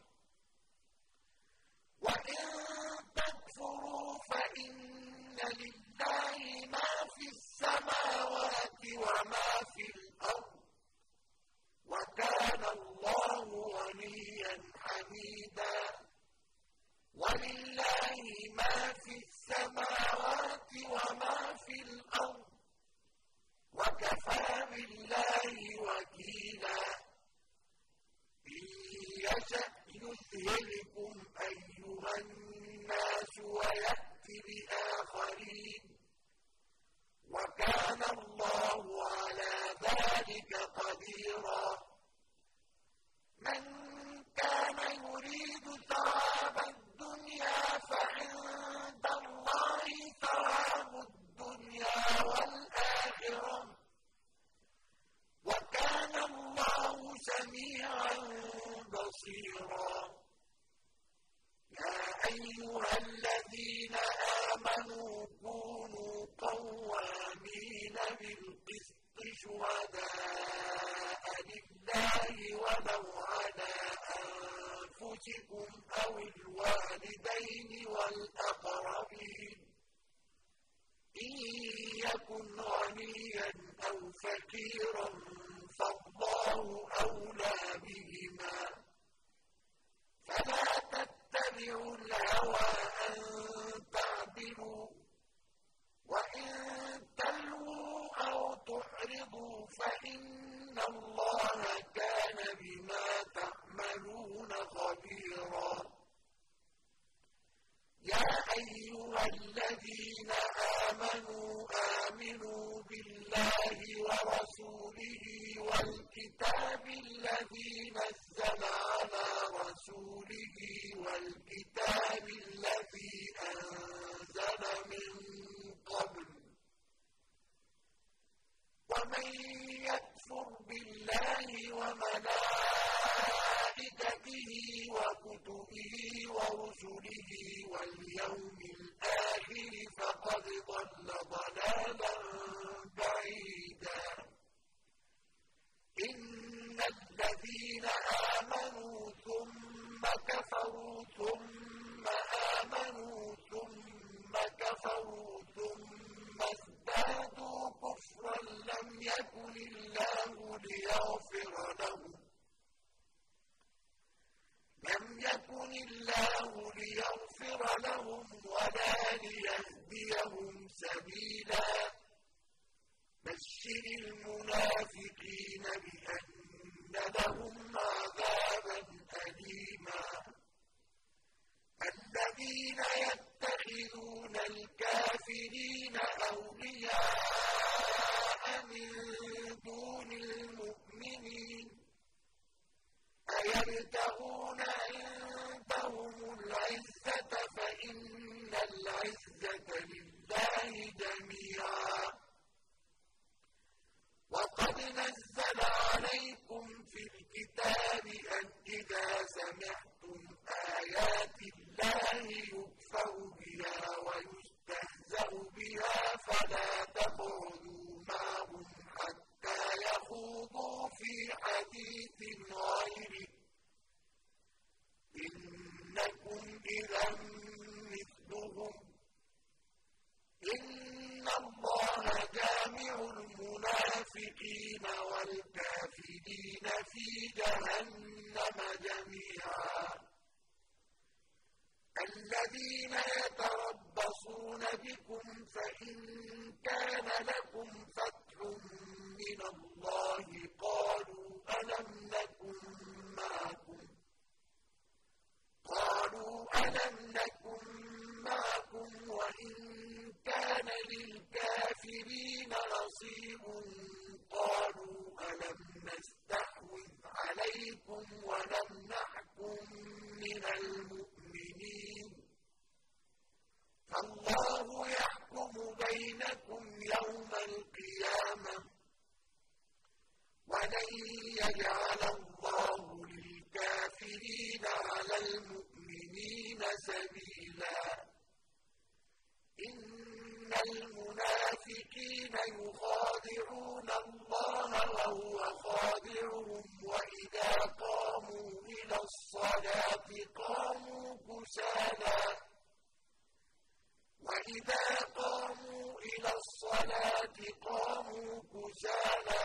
وَإِن تَكْفُرُوا فَإِنَّ لِلَّهِ مَا فِي السَّمَاوَاتِ وَمَا فِي الْأَرْضِ وَكَانَ اللَّهُ غَنِيًّا حَمِيدًا وَلِلَّهِ مَا فِي السَّمَاوَاتِ وَمَا فِي الْأَرْضِ وَكَفَىٰ بِاللَّهِ وَكِيلًا إِن يَشَأْ يُذْهِبْكُمْ أَيُّهَا النَّاسُ وَيَأْتِ بِآخَرِينَ وَكَانَ اللَّهُ عَلَىٰ ذَٰلِكَ قَدِيرًا مَن كَانَ يُرِيدُ ثَوَابَ الدُّنْيَا فَعِندَ اللَّهِ ثَوَابُ الدُّنْيَا وَالْآخِرَةِ ۚ وَكَانَ اللَّهُ سَمِيعًا بَصِيرًا يَا أَيُّهَا الَّذِينَ آمَنُوا كُونُوا قَوَّامِينَ بِالْقِسْطِ شُهَدَاءَ لِلَّهِ وَلَوْ عَلَىٰ أَنفُسِكُمْ أَوِ الْوَالِدَيْنِ وَالْأَقْرَبِينَ إِن يَكُنْ غَنِيًّا أَوْ فَقِيرًا فَاللَّهُ أَوْلَىٰ بِهِمَا فَلَا تَتَّبِعُوا الْهَوَىٰ أَن تَعْدِلُوا وَإِن تَلْوُوا أَوْ تُعْرِضُوا فَإِنَّ اللَّهَ كَانَ بِمَا تَعْمَلُونَ خَبِيرًا يَا أَيُّهَا الَّذِينَ آمَنُوا آمِنُوا بِاللَّهِ وَرَسُولِهِ وَالْكِتَابِ الَّذِي نَزَّلَ عَلَىٰ رَسُولِهِ وَالْكِتَابِ الَّذِي أَنزَلَ مِن قَبْلُ ۚ وَمَن يَكْفُرْ بِاللَّهِ وَمَلَائِكَتِهِ وَكُتُبِهِ وَرُسُلِهِ وَالْيَوْمِ الْآخِرِ فَقَدْ ضَلَّ ضَلَالًا بَعِيدًا إِنَّ الَّذِينَ آمَنُوا ثُمَّ كَفَرُوا ثُمَّ آمَنُوا ثُمَّ كَفَرُوا ثُمَّ ازْدَادُوا كُفْرًا لَّمْ يَكُنِ اللَّهُ لِيَغْفِرَ لَهُمْ لَمْ يَكُنِ اللَّهُ لِيَغْفِرَ لَهُمْ وَلَا لِيَهْدِيَهُمْ سَبِيلًا بَشِّرِ الْمُنَافِقِينَ بِأَنَّ لَهُمْ عَذَابًا أَلِيمًا الَّذِينَ يَتَّخِذُونَ الْكَافِرِينَ أَوْلِيَاءَ مِن دُونِ الْمُؤْمِنِينَ أَيَبْتَغُونَ عِندَهُمُ الْعِزَّةَ فَإِنَّ الْعِزَّةَ لِلَّهِ جَمِيعًا وَقَدْ نَزَّلَ عَلَيْكُمْ فِي الْكِتَابِ أَنْ إِذَا سَمِعْتُمْ آيَاتِ اللَّهِ يُكْفَرُ بِهَا وَيُسْتَهْزَأُ بِهَا فَلَا تَقْعُدُوا مَعَهُمْ حَتَّىٰ يَخُوضُوا فِي حَدِيثٍ غَيْرِهِ إِنَّكُمْ إِذًا مِّثْلُهُمْ إِنَّ اللَّهَ جَامِعُ الْمُنَافِقِينَ وَالْكَافِرِينَ فِي جَهَنَّمَ جَمِيعًا الَّذِينَ يَتَرَبَّصُونَ بِكُمْ فَإِن كَانَ لَكُمْ فَتْحٌ مِّنَ اللَّهِ قَالُوا أَلَمْ نَكُن مَّعَكُمْ قَالُوا أَلَمْ نَكُن مَّعَكُمْ وَإِن كَانَ لِلْكَافِرِينَ نَصِيبٌ قَالُوا أَلَمْ نَسْتَحْوِذْ عَلَيْكُمْ وَنَمْنَعْكُم مِّنَ الْمُؤْمِنِينَ فَاللَّهُ يَحْكُمُ بَيْنَكُمْ يَوْمَ الْقِيَامَةِ وَلَن يَجْعَلَ اللَّهُ لِلْكَافِرِينَ عَلَى الْمُؤْمِنِينَ سَبِيلًا إِنَّ الْمُنَافِقِينَ يُخَادِعُونَ اللَّهَ وهو خادعهم وإذا قاموا إلى الصلاة قاموا كسالى وإذا قاموا إلى الصلاة قاموا كسالى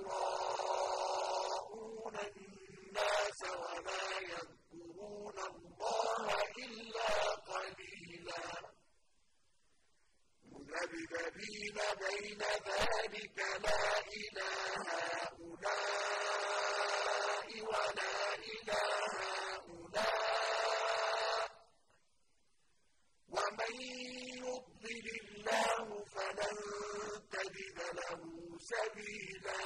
يراءون الناس ولا يذكرون الله إلا قليلا مذبذبين بين ذلك لا إلى هؤلاء ولا إلى هؤلاء ومن يضلل الله فلن تجد له سبيلا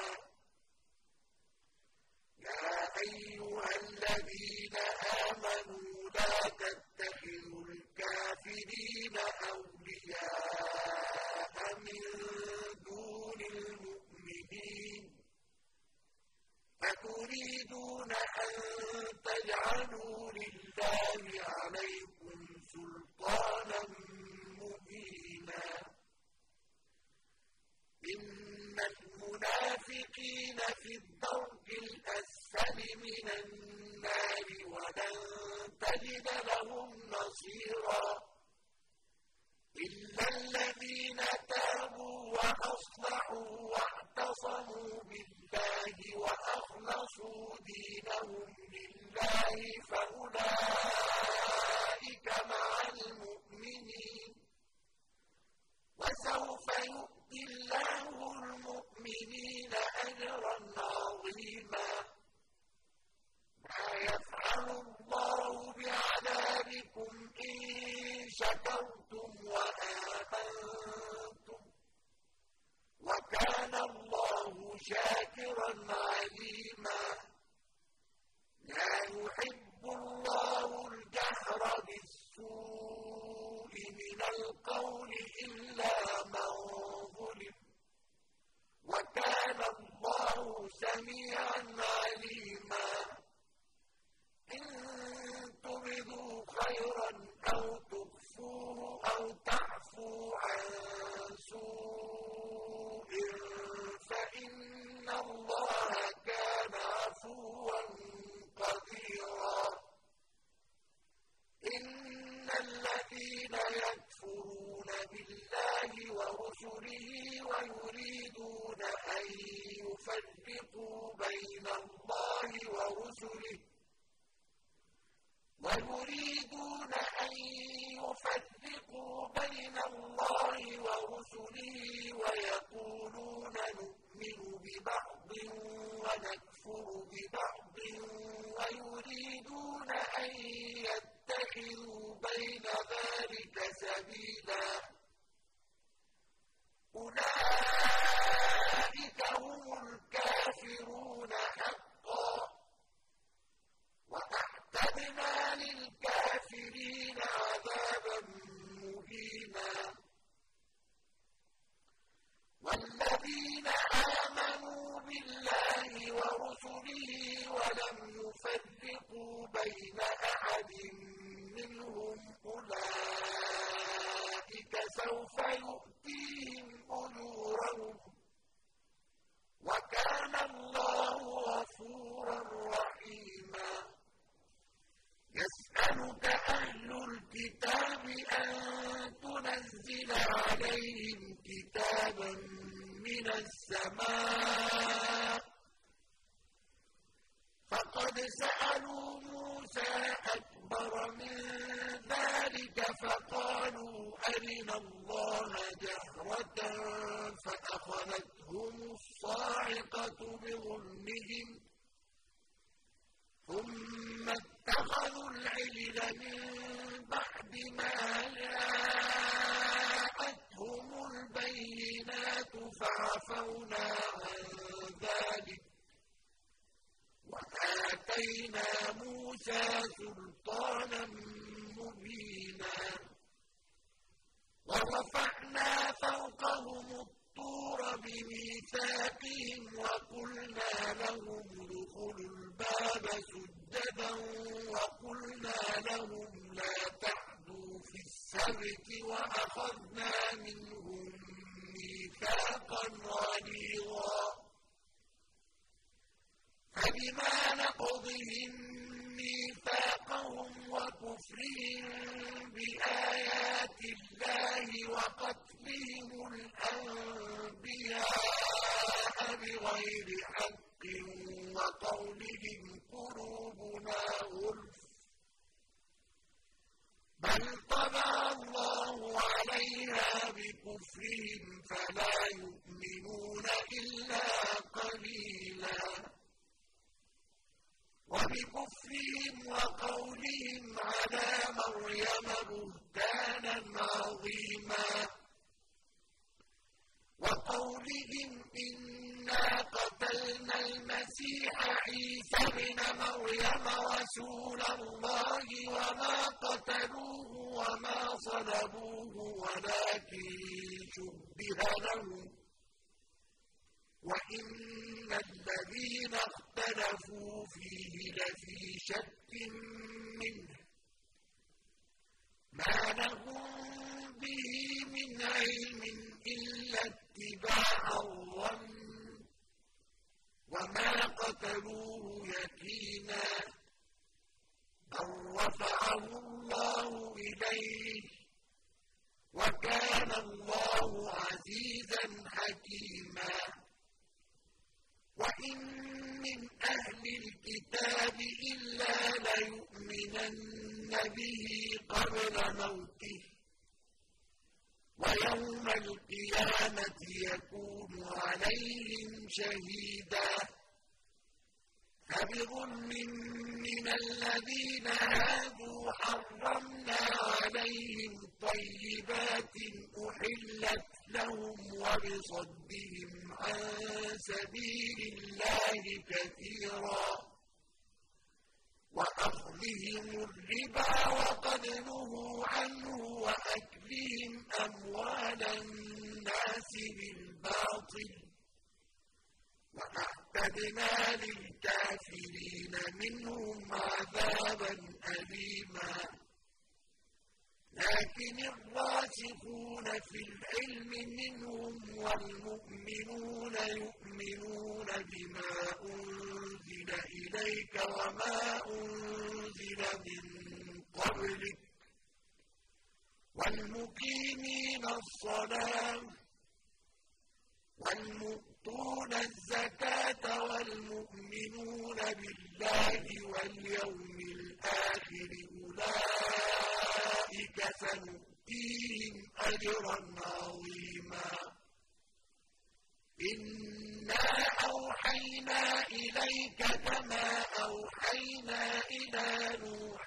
يا أيها الذين آمنوا لا تتخذوا الكافرين أولياء من دون المؤمنين أتريدون أن تجعلوا لله عليكم سلطانا مبينا إن المنافقين في الدرك الأسفل من النار ولن تجد لهم نصيرا إلا الذين تابوا وأصلحوا واعتصموا بالله وأخلصوا دينهم لله فأولئك مع المؤمنين وسوف يؤتي الله المؤمنين أجرا عظيما ما يفعل الله بعذابكم إن شكرتم وآمنتم وكان الله شاكرا عليما لا يحب الله الجهر بالسوء من القول إلا من ظلم وكان الله سميعا عليما إن تبدوا خيرا أو تخفوه أو تعفوا عن سوء فإن الله كان عفوا قديرا إن الذين يكفرون بالله ورسله ويريدون أن يفرقوا بين الله ورسله ويريدون أن يفرقوا بين الله ورسله ويقولون نؤمن ببعض ونكفر ببعض ويريدون أن يتخذوا بين ذلك سبيلا أولئك هم الكافرون حقا وأعتدنا للكافرين عذابا مهينا والذين آمنوا بالله ورسله ولم يفرقوا بين أحد منهم أولئك سوف يؤتيهم أجورهم وكان الله غفورا رحيما يسألك أهل الكتاب أن تنزل عليهم كتابا من السماء فقد سألوا موسى أكبر من ذلك فقالوا أرنا الله جهرة فأخذتهم الصاعقة بظلمهم ثم اتخذوا العجل من بعد ما جاءتهم البينات فعفونا عن ذلك وآتينا موسى سلطانا مبينا ورفعنا فوقهم الطور بميثاقهم وقلنا لهم ادخلوا الباب سجدا وقلنا لهم لا تعدوا في السبت وأخذنا منهم ميثاقا غليظا فبما نقضهم ميثاقهم وكفرهم بآيات الله وقتلهم الأنبياء بغير حق وقولهم قلوبنا غلف بل طبع الله عليها بكفرهم فلا يؤمنون إلا قليلا وبكفرهم وقولهم على مريم بهتانا عظيما وقولهم إنا قتلنا المسيح عيسى ابن مريم رسول الله وما قتلوه وما صلبوه ولكن شبه لهم وإن الذين اختلفوا فيه لفي شك منه ما لهم به من علم إلا اتباع الظن وما قتلوه يقينا بل رفعه الله إليه وكان الله عزيزا حكيما وإن من أهل الكتاب إلا ليؤمنن به قبل موته ويوم القيامة يكون عليهم شهيدا فبظلم من الذين هادوا حرمنا عليهم طيبات أحلت لهم وبصدهم عن سبيل الله كثيرا وأخذهم الربا وقد نهوا عنه وأكلهم أموال الناس بالباطل وأعتدنا للكافرين منهم عذابا أليما لكن الراسخون في العلم منهم والمؤمنون يؤمنون بما أنزل إليك وما أنزل من قبلك والمقيمين الصلاة والمؤتون الزكاة والمؤمنون بالله واليوم الآخر أولئك سنؤتيهم أجرا عظيما إنا أوحينا إليك كما أوحينا إلى نوح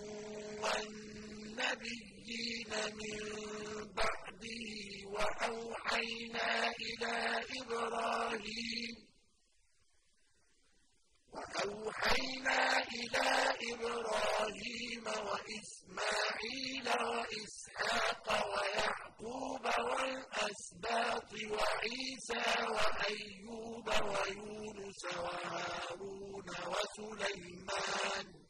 والنبيين من بعده وأوحينا إلى إبراهيم وأوحينا إلى إبراهيم وإسماعيل وإسحاق ويعقوب والأسباط وعيسى وأيوب ويونس وهارون وسليمان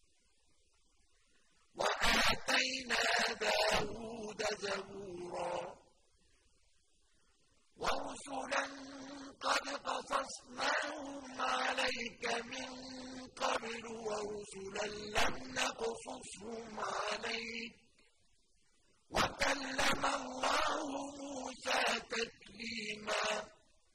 وآتينا داود زبورا ورسلا قد قصصناهم عليك من قبل ورسلا لم نقصصهم عليك وكلم الله موسى تكليما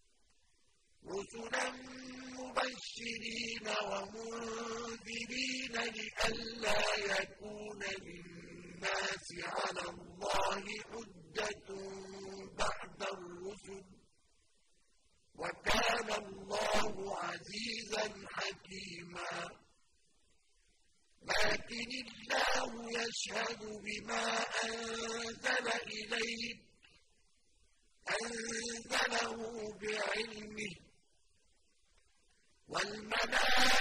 رسلا مبشرين ومنذرين لئلا يكون للناس على الله حجة بعد الرسل وكان الله عزيزا حكيما لكن الله يشهد بما أنزل إليك أنزله بعلمه والملائكة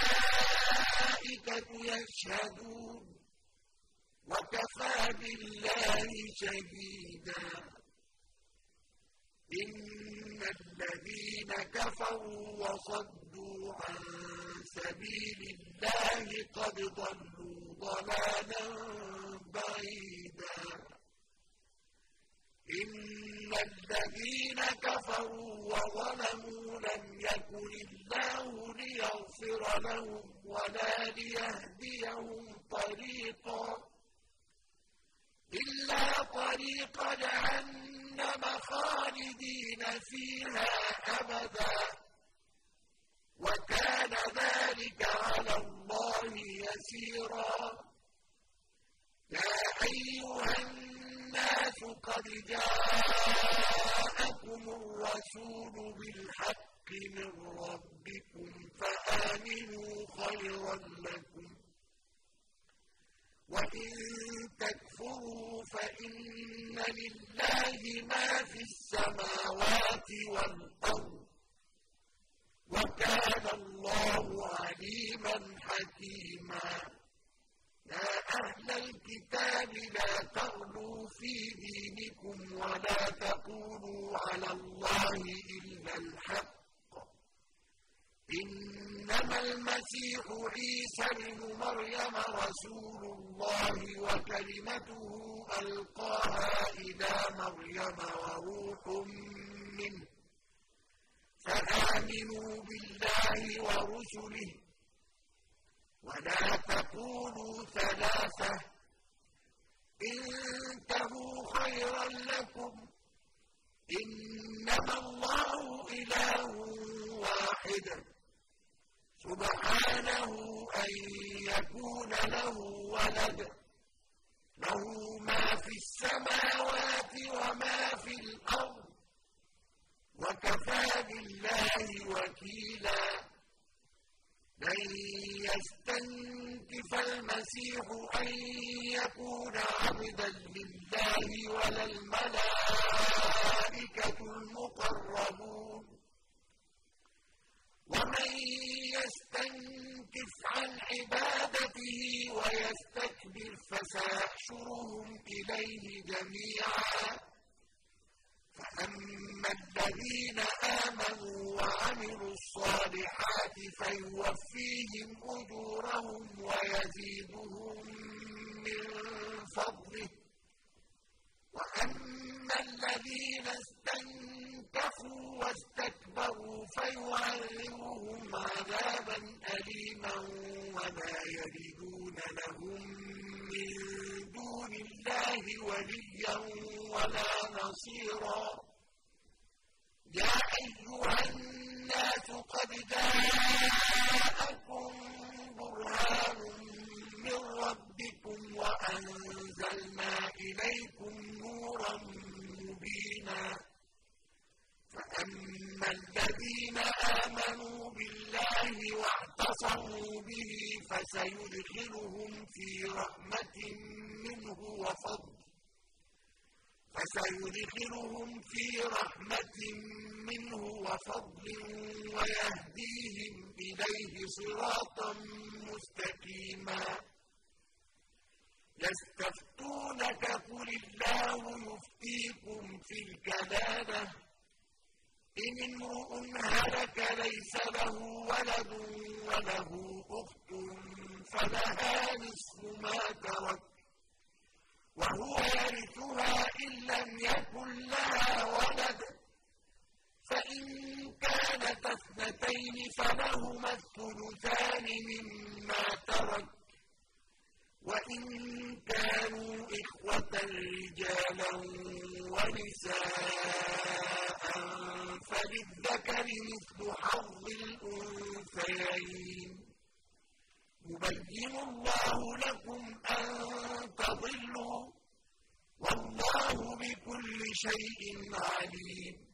يشهدون وكفى بالله شهيدا إن الذين كفروا وصدوا عن سبيل الله قد ضلوا ضلالا بعيدا إن الذين كفروا وظلموا لم يكن الله ليغفر غفر لهم ولا ليهديهم طريقا إلا طريق جهنم خالدين فيها أبدا وكان ذلك على الله يسيرا. يا أيها الناس قد جاءكم الرسول بالحق من ربكم فآمنوا خيرا لكم وإن تكفروا فإن لله ما في السماوات والأرض وكان الله عليما حكيما. يا أهل الكتاب لا تغلوا في دينكم ولا تقولوا على الله إلا الحق إنما المسيح عيسى ابن مريم رسول الله وكلمته ألقاها إلى مريم وروح منه فآمنوا بالله ورسله ولا تقولوا ثلاثة انتهوا خيرا لكم إنما الله إله واحد سبحانه أن يكون له ولد له ما في السماوات وما في الأرض وكفى بالله وكيلا. لن يستنكف المسيح أن يكون عبدا لله ولا الملائكة المقربون ومن يستنكف عن عبادته ويستكبر فسيحشرهم إليه جميعا. فأما الذين آمنوا وعملوا الصالحات فيوفيهم أجورهم ويزيدهم من فضله وأما الذين استنكفوا واستكبروا فيعذبهم عذابا أليما ولا يجدون لهم من دون الله وليا ولا نصيرا. يا أيها الناس قد جاءكم برهان من ربكم وأنزلنا إليكم نورا مبينا. فأما الذين آمنوا بالله واعتصموا به فسيدخلهم في رحمة منه وفضل فسيدخلهم في رحمة منه وفضل ويهديهم إليه صراطا مستقيما. يستفتونك قل الله يفتيكم في الكلالة إن امرؤ هلك ليس له ولد وله أخت فلها نصف ما ترك وهو يرثها إن لم يكن لها ولد فإن كانت اثنتين فلهما الثلثان مما ترك وإن كانوا إخوة رجالا ونساء فللذكر مثل حظ الأنثيين. يبين الله لكم أن تضلوا والله بكل شيء عليم.